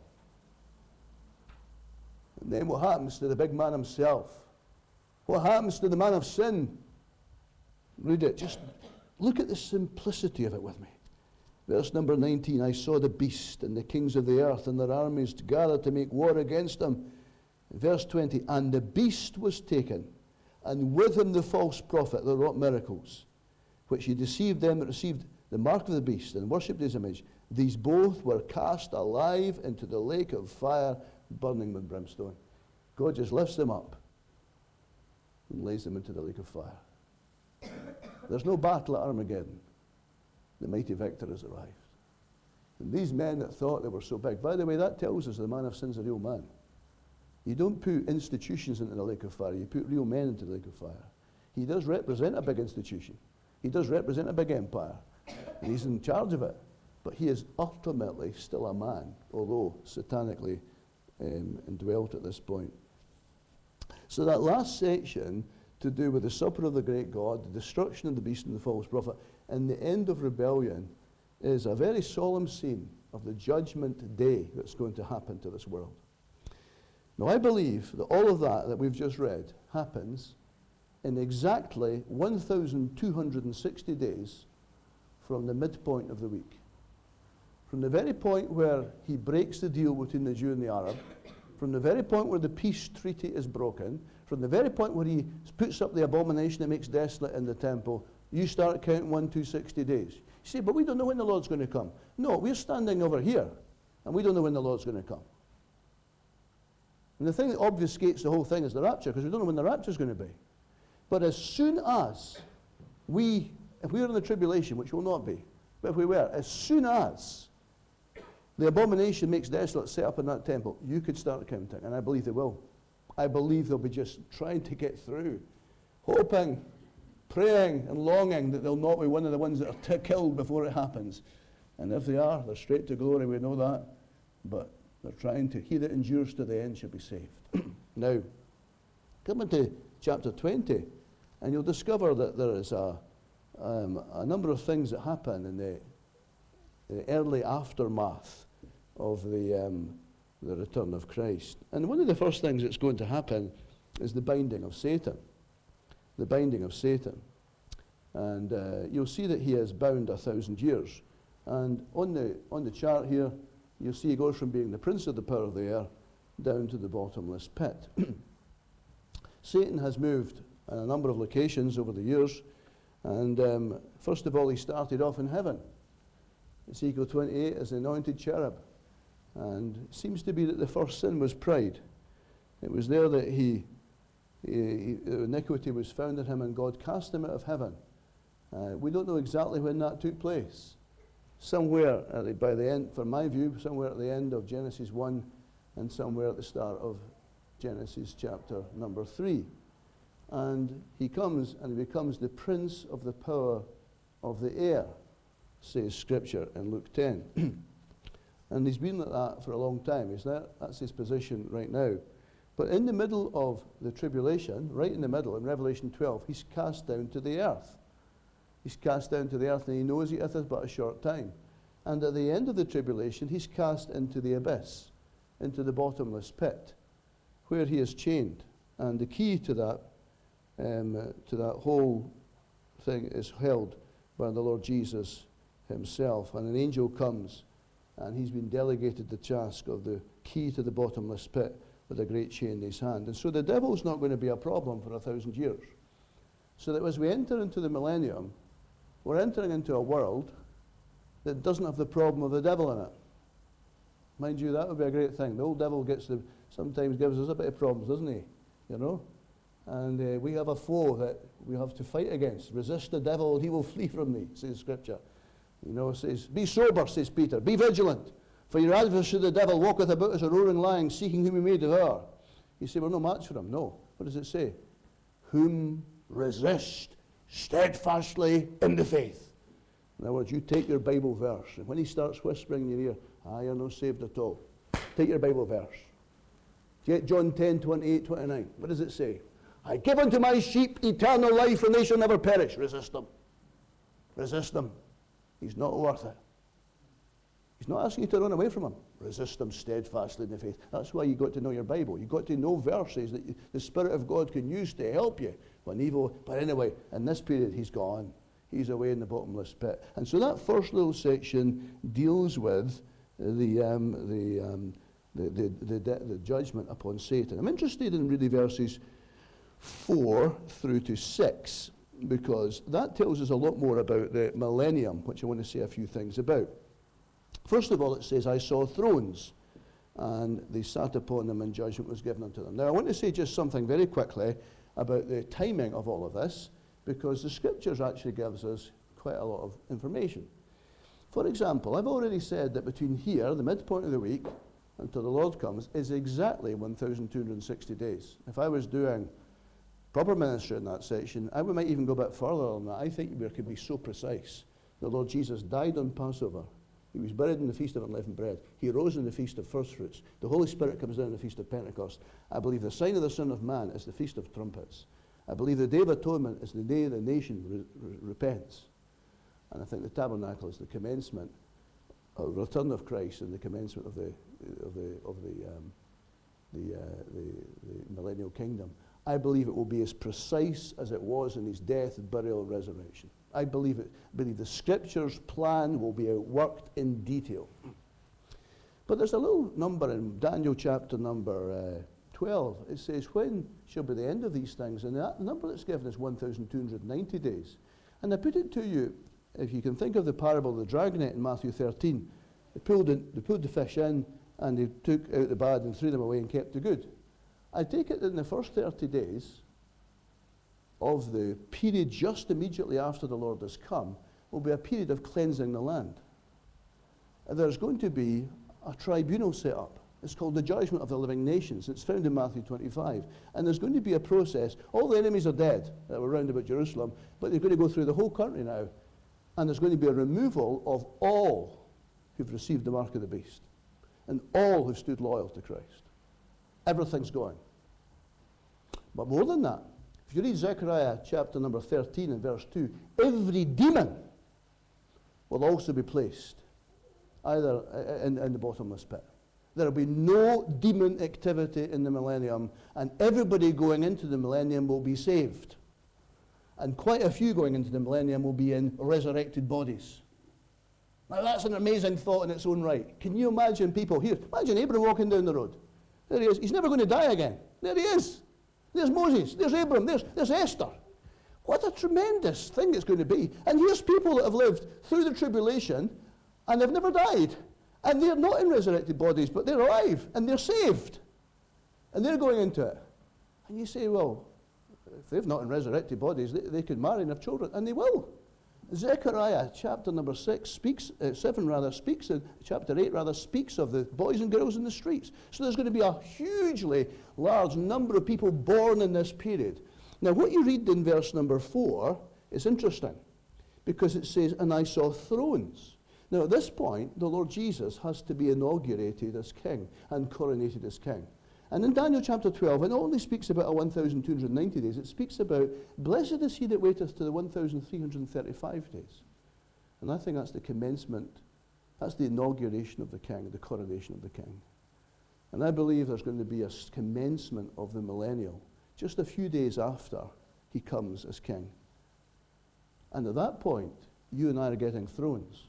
And then what happens to the big man himself? What happens to the man of sin? Read it. Just look at the simplicity of it with me. Verse number 19, I saw the beast and the kings of the earth and their armies gathered to make war against him. In verse 20, and the beast was taken, and with him the false prophet that wrought miracles, which he deceived them that received the mark of the beast and worshipped his image. These both were cast alive into the lake of fire, burning with brimstone. God just lifts them up and lays them into the lake of fire. There's no battle at Armageddon. The mighty victor has arrived. And these men that thought they were so big, by the way, that tells us the man of sin's a real man. You don't put institutions into the lake of fire, you put real men into the lake of fire. He does represent a big institution. He does represent a big empire. And he's in charge of it. But he is ultimately still a man, although satanically indwelt at this point. So that last section to do with the supper of the great God, the destruction of the beast and the false prophet, and the end of rebellion is a very solemn scene of the judgment day that's going to happen to this world. Now I believe that all of that we've just read happens in exactly 1,260 days from the midpoint of the week. From the very point where he breaks the deal between the Jew and the Arab, from the very point where the peace treaty is broken, from the very point where he puts up the abomination that makes desolate in the temple, you start counting 1,260 days. You say, but we don't know when the Lord's going to come. No, we're standing over here, and we don't know when the Lord's going to come. And the thing that obfuscates the whole thing is the rapture, because we don't know when the rapture's going to be. But as soon as we if we were in the tribulation, which will not be, but if we were, as soon as the abomination makes desolate set up in that temple, you could start counting, and I believe they will. I believe they'll be just trying to get through, hoping, praying, and longing that they'll not be one of the ones that are killed before it happens. And if they are, they're straight to glory, we know that. But they're trying to, he that endures to the end shall be saved. Now, come into chapter 20, and you'll discover that there is a number of things that happen in the early aftermath of the return of Christ. And one of the first things that's going to happen is the binding of Satan. The binding of Satan. And you'll see that he is bound 1,000 years. And on the chart here, you'll see he goes from being the prince of the power of the air down to the bottomless pit. Satan has moved in a number of locations over the years. And first of all, he started off in heaven. Ezekiel 28 as the anointed cherub. And it seems to be that the first sin was pride. It was there that iniquity was found in him, and God cast him out of heaven. We don't know exactly when that took place. Somewhere by the end, from my view, somewhere at the end of Genesis 1 and somewhere at the start of Genesis chapter number 3. And he comes and he becomes the prince of the power of the air, says Scripture in Luke 10. And he's been like that for a long time. That's his position right now. But in the middle of the tribulation, right in the middle, in Revelation 12, he's cast down to the earth. He's cast down to the earth, and he knows he hath but a short time. And at the end of the tribulation, he's cast into the abyss, into the bottomless pit, where he is chained. And the key to that whole thing is held by the Lord Jesus himself. And an angel comes, and he's been delegated the task of the key to the bottomless pit with a great chain in his hand. And so the devil's not going to be a problem for 1,000 years. So that as we enter into the millennium, we're entering into a world that doesn't have the problem of the devil in it. Mind you, that would be a great thing. The old devil sometimes gives us a bit of problems, doesn't he? You know? And we have a foe that we have to fight against. Resist the devil and he will flee from thee, says Scripture. You know, it says, be sober, says Peter, be vigilant. For your adversary the devil walketh about as a roaring lion, seeking whom he may devour. You say, we're no match for him. No. What does it say? Whom resist steadfastly in the faith. In other words, you take your Bible verse, and when he starts whispering in your ear, you're not saved at all. Take your Bible verse. Get John 10, 28, 29. What does it say? I give unto my sheep eternal life, and they shall never perish. Resist them. Resist them. He's not worth it. He's not asking you to run away from him. Resist them steadfastly in the faith. That's why you've got to know your Bible. You've got to know verses that the Spirit of God can use to help you when evil. But anyway, in this period, he's gone. He's away in the bottomless pit. And so that first little section deals with the judgment upon Satan. I'm interested in really verses 4 through to 6, because that tells us a lot more about the millennium, which I want to say a few things about. First of all, it says, I saw thrones, and they sat upon them, and judgment was given unto them. Now, I want to say just something very quickly about the timing of all of this, because the Scriptures actually gives us quite a lot of information. For example, I've already said that between here, the midpoint of the week, until the Lord comes, is exactly 1,260 days. If I was doing proper ministry in that section, I might even go a bit further than that. I think we could be so precise. The Lord Jesus died on Passover. He was buried in the Feast of Unleavened Bread. He arose in the Feast of First Fruits. The Holy Spirit comes down in the Feast of Pentecost. I believe the sign of the Son of Man is the Feast of Trumpets. I believe the Day of Atonement is the day the nation repents. And I think the tabernacle is the commencement of the return of Christ and the commencement of the millennial kingdom. I believe it will be as precise as it was in his death, burial, and resurrection. I believe the Scripture's plan will be outworked in detail. But there's a little number in Daniel chapter number 12. It says, when shall be the end of these things? And the number that's given is 1,290 days. And I put it to you, if you can think of the parable of the dragnet in Matthew 13, they pulled the fish in, and they took out the bad and threw them away and kept the good. I take it that in the first 30 days, of the period just immediately after the Lord has come will be a period of cleansing the land. And there's going to be a tribunal set up. It's called the Judgment of the Living Nations. It's found in Matthew 25. And there's going to be a process. All the enemies are dead that were round about Jerusalem, but they're going to go through the whole country now. And there's going to be a removal of all who've received the mark of the beast and all who've stood loyal to Christ. Everything's going. But more than that, if you read Zechariah chapter number 13 and verse 2, every demon will also be placed either in the bottomless pit. There will be no demon activity in the millennium, and everybody going into the millennium will be saved. And quite a few going into the millennium will be in resurrected bodies. Now that's an amazing thought in its own right. Can you imagine people here? Imagine Abraham walking down the road. There he is. He's never going to die again. There he is. There's Moses. There's Abraham. There's Esther. What a tremendous thing it's going to be. And here's people that have lived through the tribulation and they've never died. And they're not in resurrected bodies, but they're alive and they're saved. And they're going into it. And you say, well, if they've not in resurrected bodies, they could marry and have children, and they will. Zechariah chapter number 7 speaks, chapter 8 speaks of the boys and girls in the streets. So there's going to be a hugely large number of people born in this period. Now what you read in verse number 4 is interesting, because it says, and I saw thrones. Now at this point, the Lord Jesus has to be inaugurated as king and coronated as king. And in Daniel chapter 12, it not only speaks about 1,290 days, it speaks about, blessed is he that waiteth to the 1,335 days. And I think that's the commencement, that's the inauguration of the king, the coronation of the king. And I believe there's going to be a commencement of the millennial, just a few days after he comes as king. And at that point, you and I are getting thrones.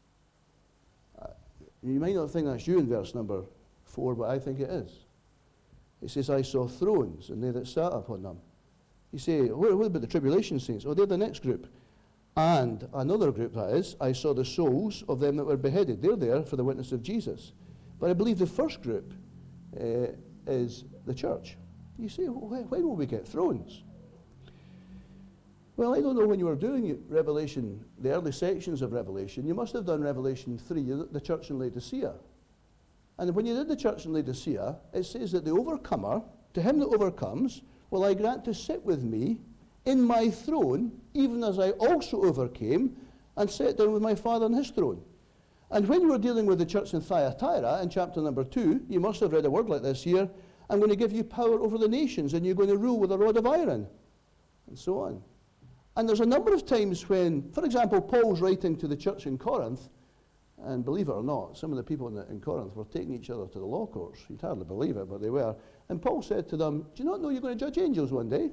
You might not think that's you in verse number 4, but I think it is. It says, I saw thrones, and they that sat upon them. You say, what about the tribulation saints? Oh, they're the next group. And another group, that is, I saw the souls of them that were beheaded. They're there for the witness of Jesus. But I believe the first group is the church. You say, when will we get thrones? Well, I don't know when you were doing Revelation, the early sections of Revelation, you must have done Revelation 3, the church in Laodicea. And when you did the church in Laodicea, it says that the overcomer, to him that overcomes, will I grant to sit with me in my throne, even as I also overcame and sat down with my Father on his throne. And when you were dealing with the church in Thyatira, in chapter number 2, you must have read a word like this here, I'm going to give you power over the nations, and you're going to rule with a rod of iron, and so on. And there's a number of times when, for example, Paul's writing to the church in Corinth, and believe it or not, some of the people in Corinth were taking each other to the law courts. You'd hardly believe it, but they were. And Paul said to them, do you not know you're going to judge angels one day?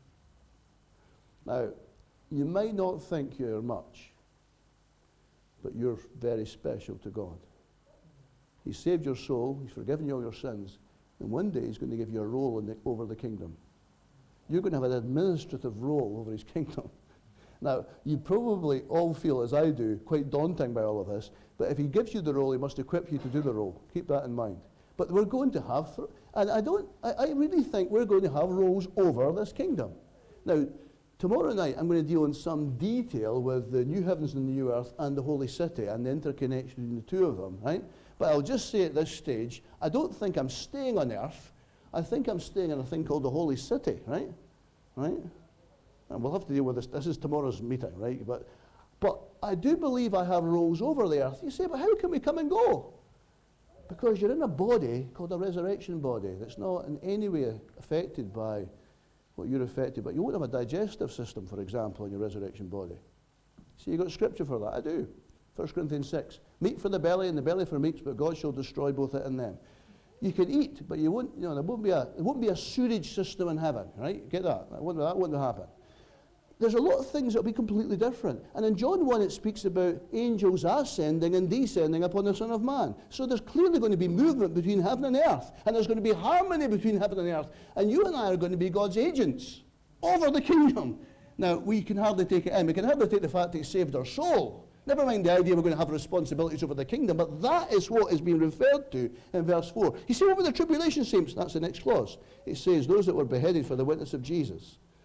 Now, you might not think you're much, but you're very special to God. He saved your soul, he's forgiven you all your sins, and one day he's going to give you a role over the kingdom. You're going to have an administrative role over his kingdom. Now, you probably all feel, as I do, quite daunting by all of this, but if he gives you the role, he must equip you to do the role. Keep that in mind. But we're going to have, and I really think we're going to have roles over this kingdom. Now, tomorrow night, I'm going to deal in some detail with the new heavens and the new earth and the holy city and the interconnection between the two of them, right? But I'll just say at this stage, I don't think I'm staying on earth. I think I'm staying in a thing called the holy city, right? Right? And we'll have to deal with this. This is tomorrow's meeting, right? But I do believe I have roles over the earth. You say, but how can we come and go? Because you're in a body called a resurrection body that's not in any way affected by what you're affected by. You won't have a digestive system, for example, in your resurrection body. See, you've got scripture for that. I do. 1 Corinthians 6. Meat for the belly and the belly for meats, but God shall destroy both it and them. You can eat, but you won't, there won't be a sewage system in heaven, right? Get that? That wouldn't happen. There's a lot of things that will be completely different. And in John 1, it speaks about angels ascending and descending upon the Son of Man. So there's clearly going to be movement between heaven and earth. And there's going to be harmony between heaven and earth. And you and I are going to be God's agents over the kingdom. Now, we can hardly take it in. We can hardly take the fact that he saved our soul. Never mind the idea we're going to have responsibilities over the kingdom. But that is what is being referred to in verse 4. You see, what were the tribulation saints? That's the next clause. It says, those that were beheaded for the witness of Jesus.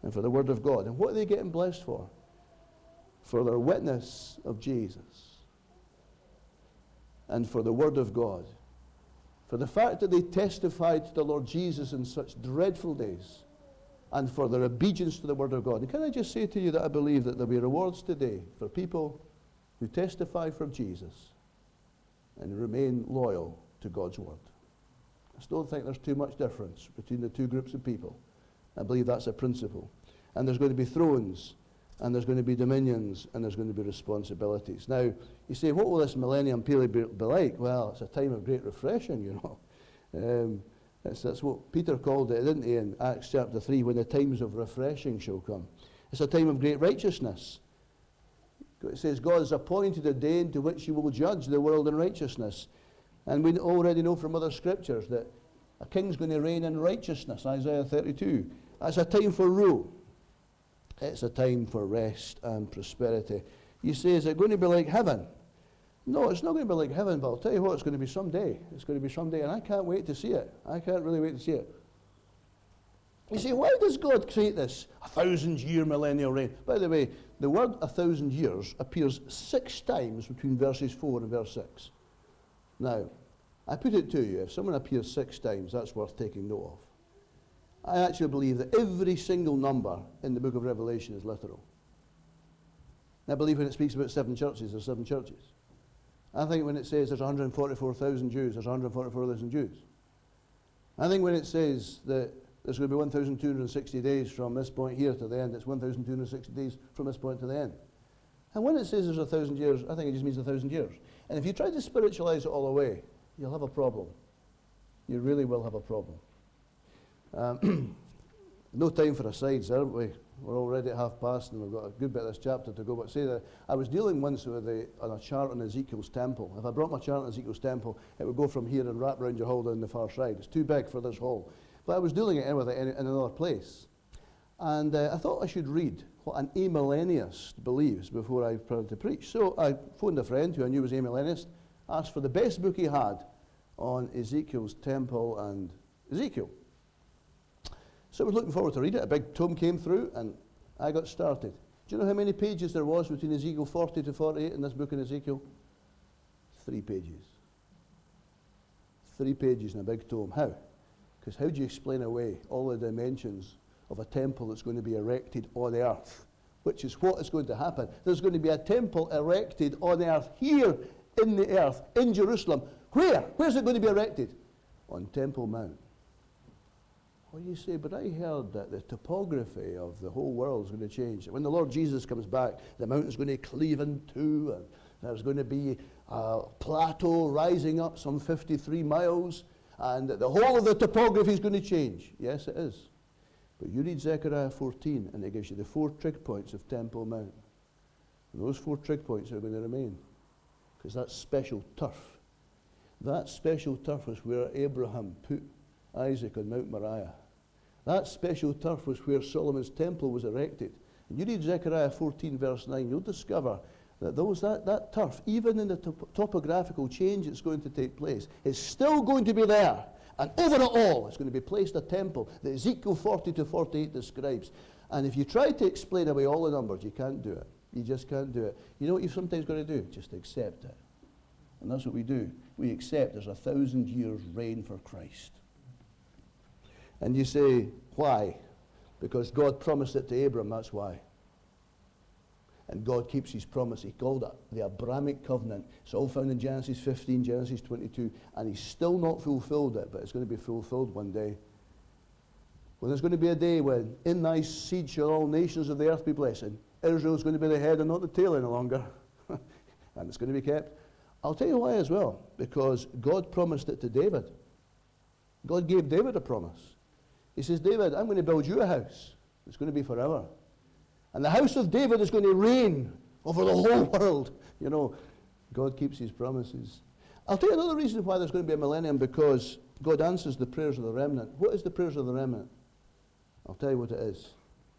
and for the Word of God. And what are they getting blessed for? For their witness of Jesus and for the Word of God. For the fact that they testified to the Lord Jesus in such dreadful days, and for their obedience to the Word of God. And can I just say to you that I believe that there'll be rewards today for people who testify for Jesus and remain loyal to God's Word. I still don't think there's too much difference between the two groups of people. I believe that's a principle. And there's going to be thrones, and there's going to be dominions, and there's going to be responsibilities. Now, you say, what will this millennium period be like? Well, it's a time of great refreshing, you know. That's what Peter called it, didn't he, in Acts chapter 3, when the times of refreshing shall come. It's a time of great righteousness. It says, God has appointed a day into which he will judge the world in righteousness. And we already know from other scriptures that a king's going to reign in righteousness, Isaiah 32. It's a time for rule. It's a time for rest and prosperity. You say, is it going to be like heaven? No, it's not going to be like heaven, but I'll tell you what, it's going to be someday. It's going to be someday, and I can't wait to see it. I can't really wait to see it. You say, why does God create this 1,000-year millennial reign? By the way, the word 1,000 years appears 6 times between verses 4 and verse 6. Now, I put it to you, if someone appears 6 times, that's worth taking note of. I actually believe that every single number in the book of Revelation is literal. I believe when it speaks about 7 churches, there's 7 churches. I think when it says there's 144,000 Jews, there's 144,000 Jews. I think when it says that there's going to be 1,260 days from this point here to the end, it's 1,260 days from this point to the end. And when it says there's 1,000 years, I think it just means 1,000 years. And if you try to spiritualize it all away, you'll have a problem. You really will have a problem. No time for asides, aren't we? We're already at past, and we've got a good bit of this chapter to go. But say that I was dealing once with on a chart on Ezekiel's temple. If I brought my chart on Ezekiel's temple, it would go from here and wrap around your hall down the far side. It's too big for this hall. But I was doing it with it in another place. And I thought I should read what an amillennialist believes before I started to preach. So I phoned a friend who I knew was amillennialist, asked for the best book he had on Ezekiel's temple and Ezekiel. So I was looking forward to read it. A big tome came through, and I got started. Do you know how many pages there was between Ezekiel 40 to 48 in this book in Ezekiel? 3 pages. 3 pages in a big tome. How? Because how do you explain away all the dimensions of a temple that's going to be erected on the earth? Which is what is going to happen. There's going to be a temple erected on the earth, here in the earth, in Jerusalem. Where? Where's it going to be erected? On Temple Mount. Well, you say, but I heard that the topography of the whole world is going to change. When the Lord Jesus comes back, the mountain's going to cleave in two, and there's going to be a plateau rising up some 53 miles, and the whole of the topography is going to change. Yes, it is. But you read Zechariah 14, and it gives you the 4 trig points of Temple Mount. And those 4 trig points are going to remain, because that's special turf. That special turf was where Abraham put Isaac on Mount Moriah. That special turf was where Solomon's temple was erected. And you read Zechariah 14 verse 9, you'll discover that that turf, even in the topographical change that's going to take place, is still going to be there. And over it all, it's going to be placed a temple that Ezekiel 40 to 48 describes. And if you try to explain away all the numbers, you can't do it. You just can't do it. You know what you've sometimes got to do? Just accept it. And that's what we do. We accept there's 1,000 years reign for Christ. And you say, why? Because God promised it to Abram, that's why. And God keeps his promise. He called it the Abrahamic covenant. It's all found in Genesis 15, Genesis 22, and he's still not fulfilled it, but it's going to be fulfilled one day. Well, there's going to be a day when in thy seed shall all nations of the earth be blessed. Israel's going to be the head and not the tail any longer. And it's going to be kept. I'll tell you why as well. Because God promised it to David. God gave David a promise. He says, David, I'm going to build you a house. It's going to be forever. And the house of David is going to reign over the whole world. You know, God keeps his promises. I'll tell you another reason why there's going to be a millennium, because God answers the prayers of the remnant. What is the prayers of the remnant? I'll tell you what it is.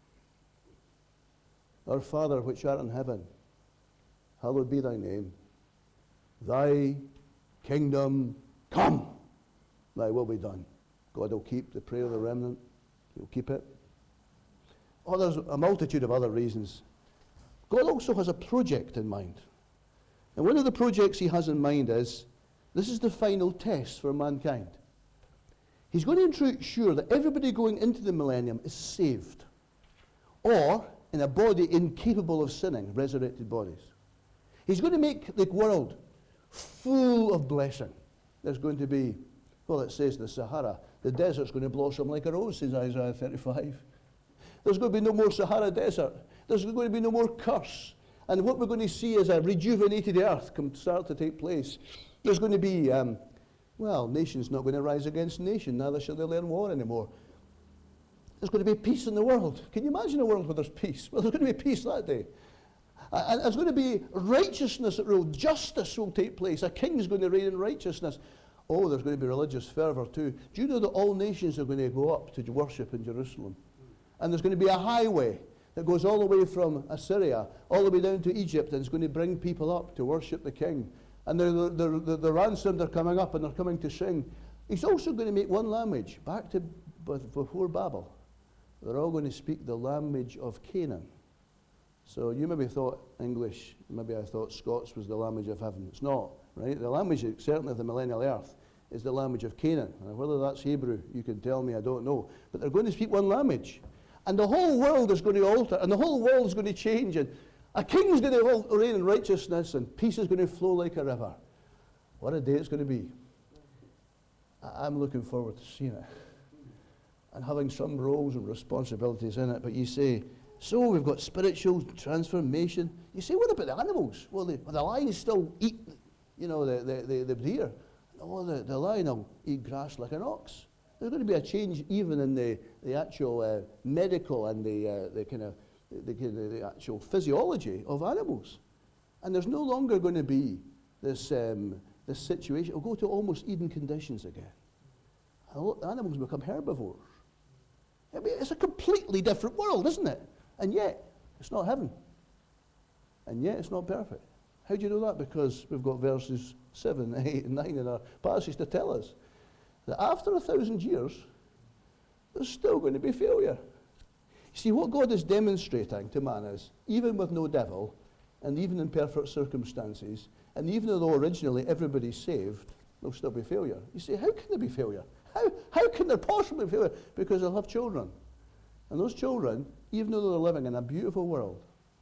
Our Father which art in heaven, hallowed be thy name. Thy kingdom come. Thy will be done. God will keep the prayer of the remnant. He'll keep it. there's a multitude of other reasons. God also has a project in mind. And one of the projects he has in mind is, this is the final test for mankind. He's going to ensure that everybody going into the millennium is saved, or in a body incapable of sinning, resurrected bodies. He's going to make the world full of blessing. There's going to be, well, it says the Sahara, the desert's going to blossom like a rose, says Isaiah 35. There's going to be no more Sahara desert. There's going to be no more curse. And what we're going to see is a rejuvenated earth start to take place. There's going to be, nation's not going to rise against nation, neither shall they learn war anymore. There's going to be peace in the world. Can you imagine a world where there's peace? Well, there's going to be peace that day. And there's going to be righteousness that rule. Justice will take place. A king is going to reign in righteousness. Oh, there's going to be religious fervour too. Do you know that all nations are going to go up to worship in Jerusalem? And there's going to be a highway that goes all the way from Assyria, all the way down to Egypt, and it's going to bring people up to worship the king. And the ransomed are coming up, and they're coming to sing. He's also going to make one language, back to before Babel. They're all going to speak the language of Canaan. So you maybe thought English, maybe I thought Scots was the language of heaven. It's not, right? The language, certainly of the millennial earth, is the language of Canaan. Now, whether that's Hebrew, you can tell me, I don't know. But they're going to speak one language. And the whole world is going to alter, and the whole world is going to change, and a king is going to reign in righteousness, and peace is going to flow like a river. What a day it's going to be. I'm looking forward to seeing it, and having some roles and responsibilities in it. But you say, so we've got spiritual transformation. You say, what about the animals? Well, the lions still eat, the deer. No, the lion will eat grass like an ox. There's going to be a change even in the actual medical and the actual physiology of animals. And there's no longer going to be this situation. It'll go to almost Eden conditions again. Animals become herbivores. I mean, it's a completely different world, isn't it? And yet, it's not heaven. And yet, it's not perfect. How do you know that? Because we've got verses 7, 8, and 9 in our passage to tell us that after 1,000 years, there's still going to be failure. You see, what God is demonstrating to man is, even with no devil, and even in perfect circumstances, and even though originally everybody's saved, there'll still be failure. You say, how can there be failure? How can there possibly be failure? Because they'll have children. And those children, even though they're living in a beautiful world,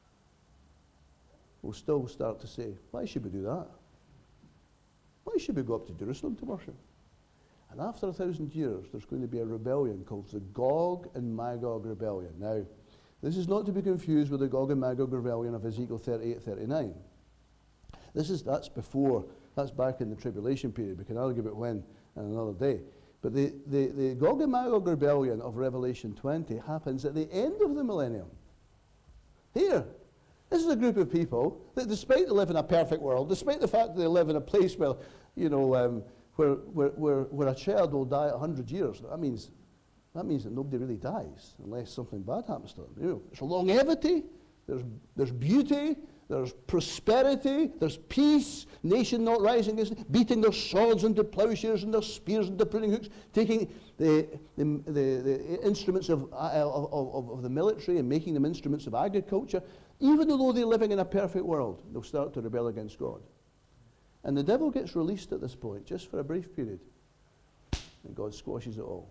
will still start to say, why should we do that? Why should we go up to Jerusalem to worship? And after 1,000 years, there's going to be a rebellion called the Gog and Magog rebellion. Now, this is not to be confused with the Gog and Magog rebellion of Ezekiel 38, 39. That's back in the tribulation period. We can argue about when and another day. But the Gog and Magog rebellion of Revelation 20 happens at the end of the millennium. Here, this is a group of people that, despite they live in a perfect world, despite the fact that they live in a place where, where a child will die at 100 years, that means that nobody really dies unless something bad happens to them. There's longevity, there's beauty, there's prosperity, there's peace, nation not rising against, beating their swords into plowshares and their spears into pruning hooks, taking the instruments of the military and making them instruments of agriculture. Even though they're living in a perfect world, they'll start to rebel against God. And the devil gets released at this point, just for a brief period. And God squashes it all.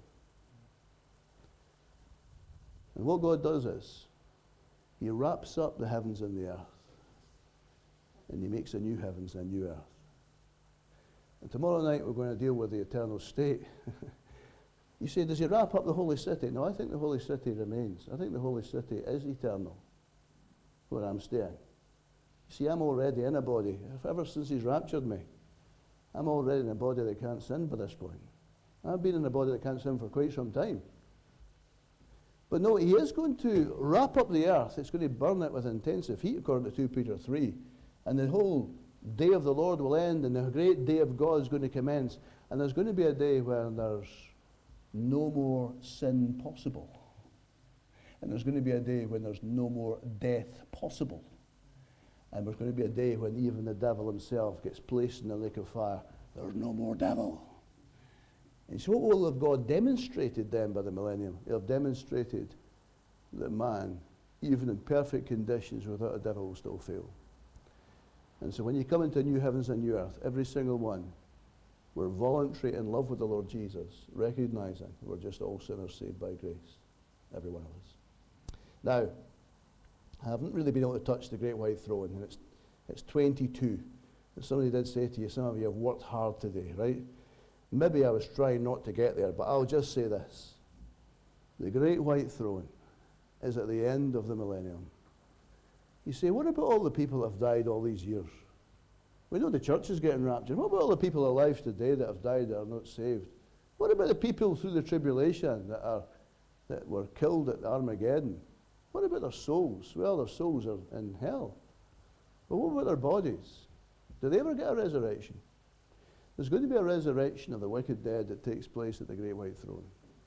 And what God does is, he wraps up the heavens and the earth. And he makes a new heavens and a new earth. And tomorrow night we're going to deal with the eternal state. You say, does he wrap up the holy city? No, I think the holy city remains. I think the holy city is eternal, where I'm staying. You see, I'm already in a body. Ever since he's raptured me, I'm already in a body that can't sin by this point. I've been in a body that can't sin for quite some time. But no, he is going to wrap up the earth. It's going to burn it with intensive heat, according to 2 Peter 3. And the whole day of the Lord will end, and the great day of God is going to commence. And there's going to be a day when there's no more sin possible. And there's going to be a day when there's no more death possible. And there's going to be a day when even the devil himself gets placed in the lake of fire. There's no more devil. And so what will have God demonstrated then by the millennium? He'll have demonstrated that man, even in perfect conditions without a devil, will still fail. And so when you come into new heavens and new earth, every single one, we're voluntary in love with the Lord Jesus, recognizing we're just all sinners saved by grace, every one of us. Now, I haven't really been able to touch the great white throne, and it's 22. And somebody did say to you, some of you have worked hard today, right? Maybe I was trying not to get there, but I'll just say this. The great white throne is at the end of the millennium. You say, what about all the people that have died all these years? We know the church is getting raptured. What about all the people alive today that have died that are not saved? What about the people through the tribulation that were killed at Armageddon? What about their souls? Well, their souls are in hell. But what about their bodies? Do they ever get a resurrection? There's going to be a resurrection of the wicked dead that takes place at the great white throne.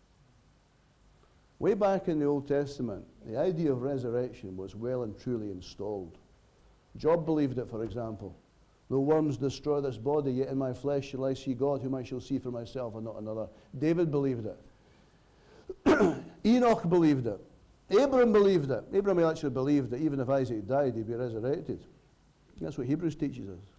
Way back in the Old Testament, the idea of resurrection was well and truly installed. Job believed it, for example. Though worms destroy this body, yet in my flesh shall I see God, whom I shall see for myself and not another. David believed it. Enoch believed it. Abraham believed it. Abraham actually believed that even if Isaac died, he'd be resurrected. That's what Hebrews teaches us.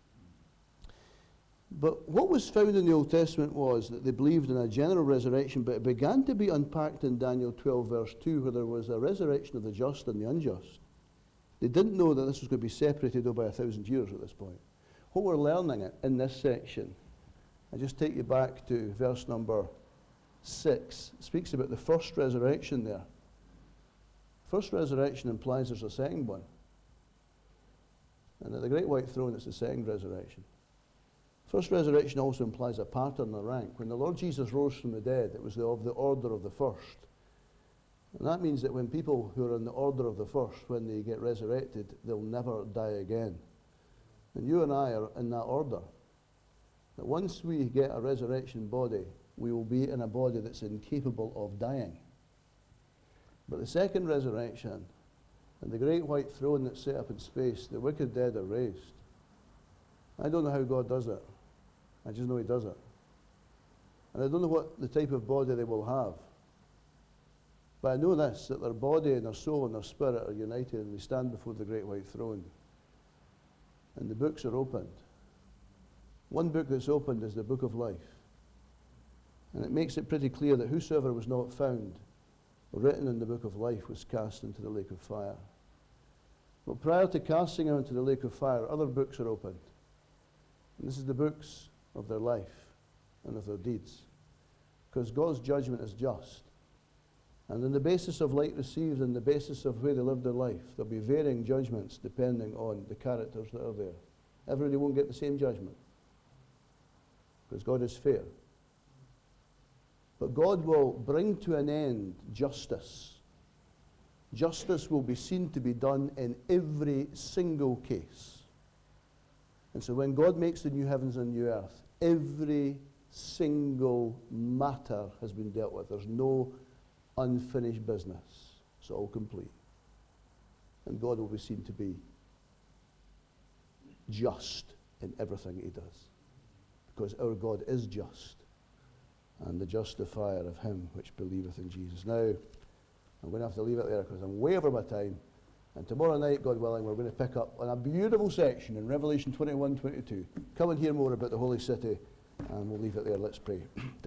But what was found in the Old Testament was that they believed in a general resurrection, but it began to be unpacked in Daniel 12, verse 2, where there was a resurrection of the just and the unjust. They didn't know that this was going to be separated by 1,000 years at this point. What we're learning in this section, I just take you back to verse number 6. It speaks about the first resurrection there. First resurrection implies there's a second one. And at the great white throne, it's the second resurrection. First resurrection also implies a pattern, a rank. When the Lord Jesus rose from the dead, it was of the order of the first. And that means that when people who are in the order of the first, when they get resurrected, they'll never die again. And you and I are in that order. That once we get a resurrection body, we will be in a body that's incapable of dying. But the second resurrection, and the great white throne that's set up in space, the wicked dead are raised. I don't know how God does it. I just know he does it. And I don't know what the type of body they will have. But I know this, that their body and their soul and their spirit are united, and they stand before the great white throne. And the books are opened. One book that's opened is the book of life. And it makes it pretty clear that whosoever was not found written in the book of life was cast into the lake of fire. But prior to casting him into the lake of fire, other books are opened. And this is the books of their life and of their deeds. Because God's judgment is just. And on the basis of light received and the basis of where they lived their life, there'll be varying judgments depending on the characters that are there. Everybody won't get the same judgment. Because God is fair. But God will bring to an end justice. Justice will be seen to be done in every single case. And so when God makes the new heavens and new earth, every single matter has been dealt with. There's no unfinished business. It's all complete. And God will be seen to be just in everything he does. Because our God is just, and the justifier of him which believeth in Jesus. Now, I'm going to have to leave it there because I'm way over my time. And tomorrow night, God willing, we're going to pick up on a beautiful section in Revelation 21, 22. Come and hear more about the holy city, and we'll leave it there. Let's pray.